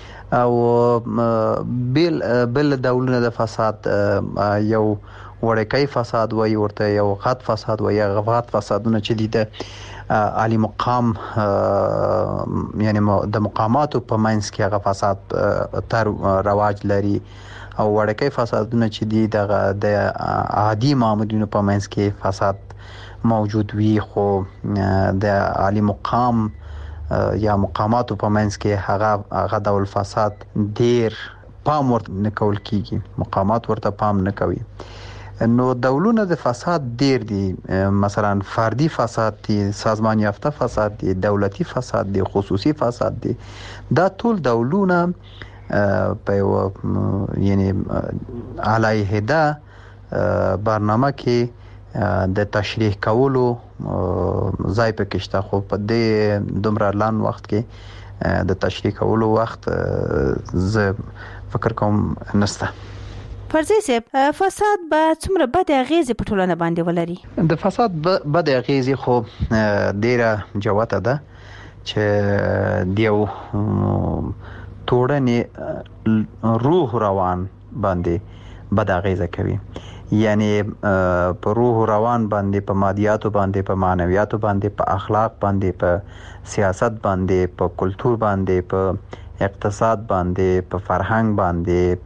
Speaker 7: او بل بل ډولونه د فساد یو وړکۍ فساد وایي ورته، یو غټ فساد وایي. هغه غټ فسادونه چې دي د عالی مقام یعنی د مقاماتو په منځ کې هغه فساد تر رواج لري، او وړکۍ فسادونه چې دي د عادي مامورینو په منځ کې فساد موجود وي، خو د عالی مقام یا مقاماتو په منځ کې هغه هغه ډول فساد ډیر پام ورته نه کول کیږي، مقامات ورته پام نه کوي. نو ډولونه د فساد ډیر دي، مثلا فردي فساد دي، سازمان یافته فساد دي، دولتي فساد دي، خصوصي فساد دي. دا ټول ډولونه په یعنی علیحده برنامه کې د تشریح کولو ځای پکې شته، خو په دې دومره لان وخت کې د تشریح کولو وخت زه فکر کوم نشته.
Speaker 21: فرزي صاحب، فساد به څومره بد اغیزې په ټولنه باندې ولري؟
Speaker 7: د فساد بد اغیزې خو ډیره جوته ده چې دیو ټولنې روح روان باندې بد اغیزه کوي. یعنی په روح روان باندې، په مادیاتو باندې، په معنویاتو باندې، په اخلاق باندې، په سیاست باندې، په کلچر باندې، په اقتصاد باندې، په فرهنګ باندې،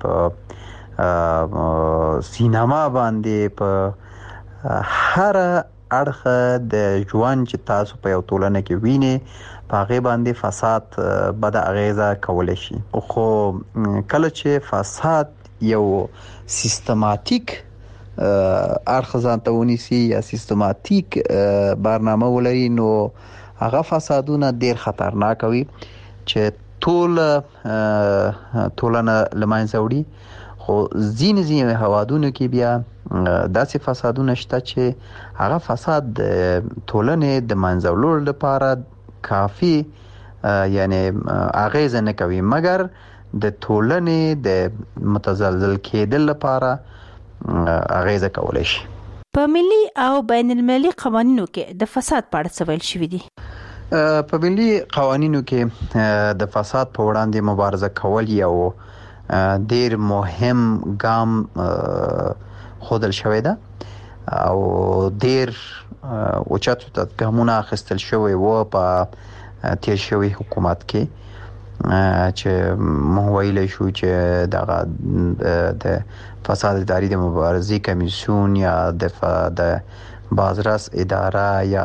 Speaker 7: په سینما باندې، په هر اړخ د ژوند چې تاسو په یو ټولنه کې وینئ په هغه باندې فساد بد اغیزه کولای شي. خو کله چې فساد یو سیستماتیک اړخ ځانته ونیسي یا سیستماتیک برنامه ولري نو هغه فسادونه ډیر خطرناک وي چې ټول ټولنه لمانځه وړي. خو ځینې ځینې هوادونو کې بیا داسې فسادونه شته چې هغه فساد د ټولنې د منځولو لپاره کافي یعنی اغیزه نه کوي مګر د ټولنې د متزلزل کېدل لپاره اغیزه کولای شي.
Speaker 21: په ملي او بین المللي قوانینو کې د فساد په اړه څه ویل شوی دي؟
Speaker 7: په ملي قوانینو کې د فساد په وړاندې مبارزه کول یو ډیر مهم ګام خودل شوی ده او ډیر اوچت ګامونه اخیستل شوی و په تیر شوی حکومت کې چې مو ویل شو چې دغه د فساد اداري د مبارزې کمیسیون یا د بازرس اداره یا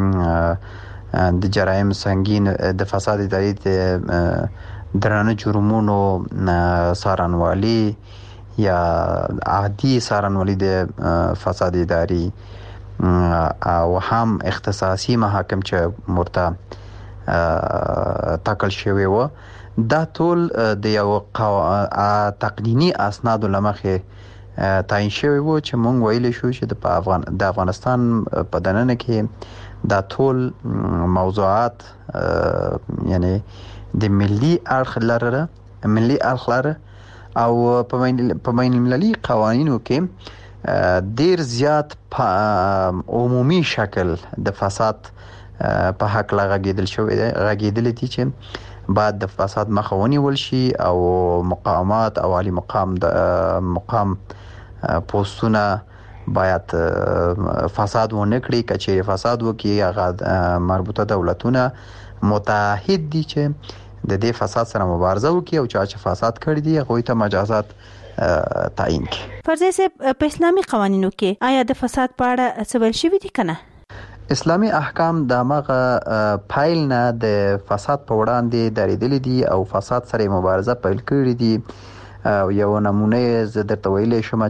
Speaker 7: د جرایم سنگین د فساد اداري د درانه جرمونو سارنوالي یا عادي سارنوالي د فساد اداري او هم اختصاصي محاکم چې مرته تاکل شوی و دا ټول د یو تقنینی اسناد لمخې تعیین شوی و چې مونږ ویل شو چې د افغان د افغانستان په دننه کې دا ټول موضوعات یعنی د ملي اړخ لره ملي اړخ لره او په بین المللي قوانینو کې ډیر زیات عمومي شکل د فساد په حق لغږیدل شوی دی غږیدل دي چې بعد د فساد مخه ونیول شي او مقامات او عالی مقام د مقام پوسټونه باید فساد ونه کړي کچې فساد وکړي هغه مربوطه دولتونه متحد دي چې د دې فساد سره مبارزه وکړي او چې فساد کړی دي هغه ته مجازات تعیین کړي.
Speaker 21: فرضاً په اسلامي قوانینو کې آیا د فساد په اړه څه ویل شوی دي کنه؟
Speaker 7: اسلامی احکام د مغه پایل نه د فساد په وړاندې درېدل دي او فساد سره مبارزه پیل کړې دي او یو نمونه زه درته ویلې شوم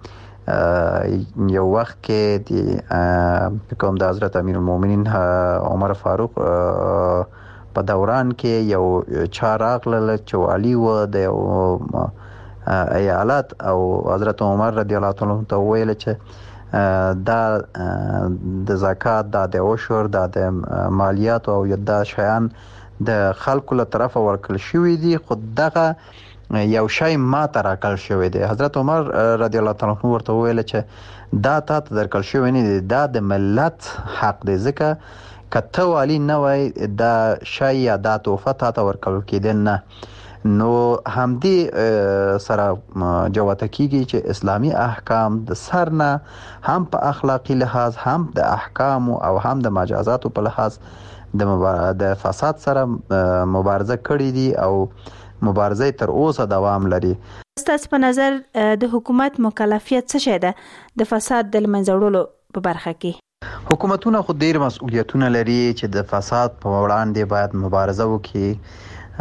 Speaker 7: چې یو وخت کې د کوم د حضرت امیر المؤمنین عمر فاروق په دوران کې یو چارغ له چوالي و د یو ایالت او حضرت عمر رضی الله تعالی عنہ ته ویل چې دا د زکات دا د عشر دا د مالیات او یدا شیان د خلکو له طرفه ورکل شوی دي خو دغه یو شی ما تر اکل شوی دی. حضرت عمر رضی الله تعالی عنہ ورته ویل چې دا تاسو درکل شوی نه دی دا د ملت حق دی ځکه کته والی نه وای دا شی یا دا توفه تاسو ورکل کېدل نه نو همدې سره جوته کیږي چې اسلامی احکام د سر نه هم په اخلاقی لحاظ هم د احکام او هم د مجازات په لحاظ د د فساد سره مبارزه کړې دي او مبارزه تر اوسه دوام لري.
Speaker 21: ستاسو په نظر د حکومت مکلفیت څه شي ده د فساد د منځوړلو په برخه کې؟
Speaker 7: حکومتونه خو ډیر مسؤلیتونه لري چې د فساد په وړاندې باید مبارزه وکړي.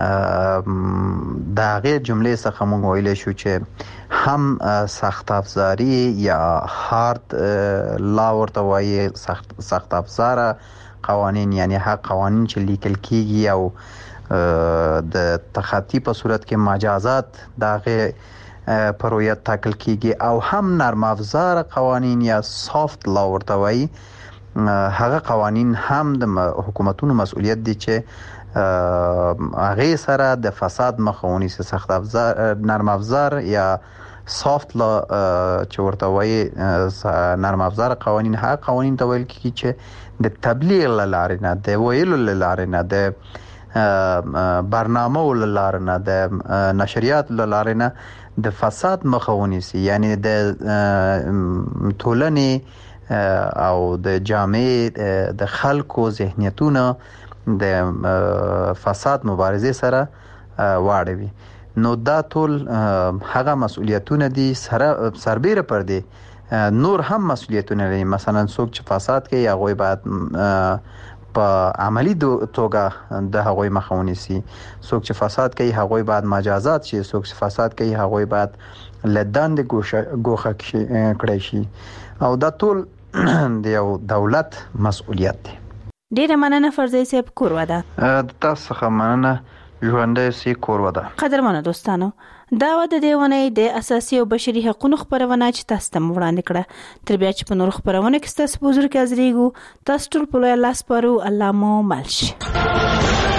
Speaker 7: دا غیر جملې څخه موږ ویل شو چې هم سخت افزاری یا هارد لا ورته وایي سخت سخت افزاره قوانین یعنی هغه قوانین چې لیکل کیږي او د تخطی په صورت کې مجازات دا غیر پرویت تاکل کیږي او هم نرم افزار قوانین یا سافت لا ورته وایي هغه قوانین هم د حکومتونو مسؤلیت دي چې هغه سره د فساد مخاوني سخت افزار نرم افزار یا سافت لا چې ورته وایي نرم افزار قوانین هغه قوانین ته ویل کیږي چې د تبلیغ لاره نه د ویلو لاره نه د برنامه لاره نه د نشریات لاره نه د فساد مخاوني سي یعنی د ټولنې او د جامعه د خلکو ذهنیتونه د فساد مبارزه سره واړوي. نو دا ټول هغه مسؤلیتونه دي سره سربېره پر دي نور هم مسؤلیتونه لري. مثلا څوک چې فساد کوي هغه باید په عملی توګه د هغوی مخاوني سي. څوک چې فساد کوي هغوی باید مجازات شي، څوک چې فساد کوي هغوی باید لدان د ګوښه کړی شي او دا ټول د یو دولت مسؤلیت دی.
Speaker 21: ډیره مننه فرزي صاحب کوروده.
Speaker 7: تاسو څخه مننه ژوندۍ سي کوروده.
Speaker 21: قدرمنو دوستانو، دا و د دیونه د اساسي او بشري حقوقو خبرونه چې تاسو ته وړاندې کړه. تر بیا چې په نور خبرونه کې تاسو بوزر کې ازرېګو، تاسو ټول په الله سپارو. الله مو ملش.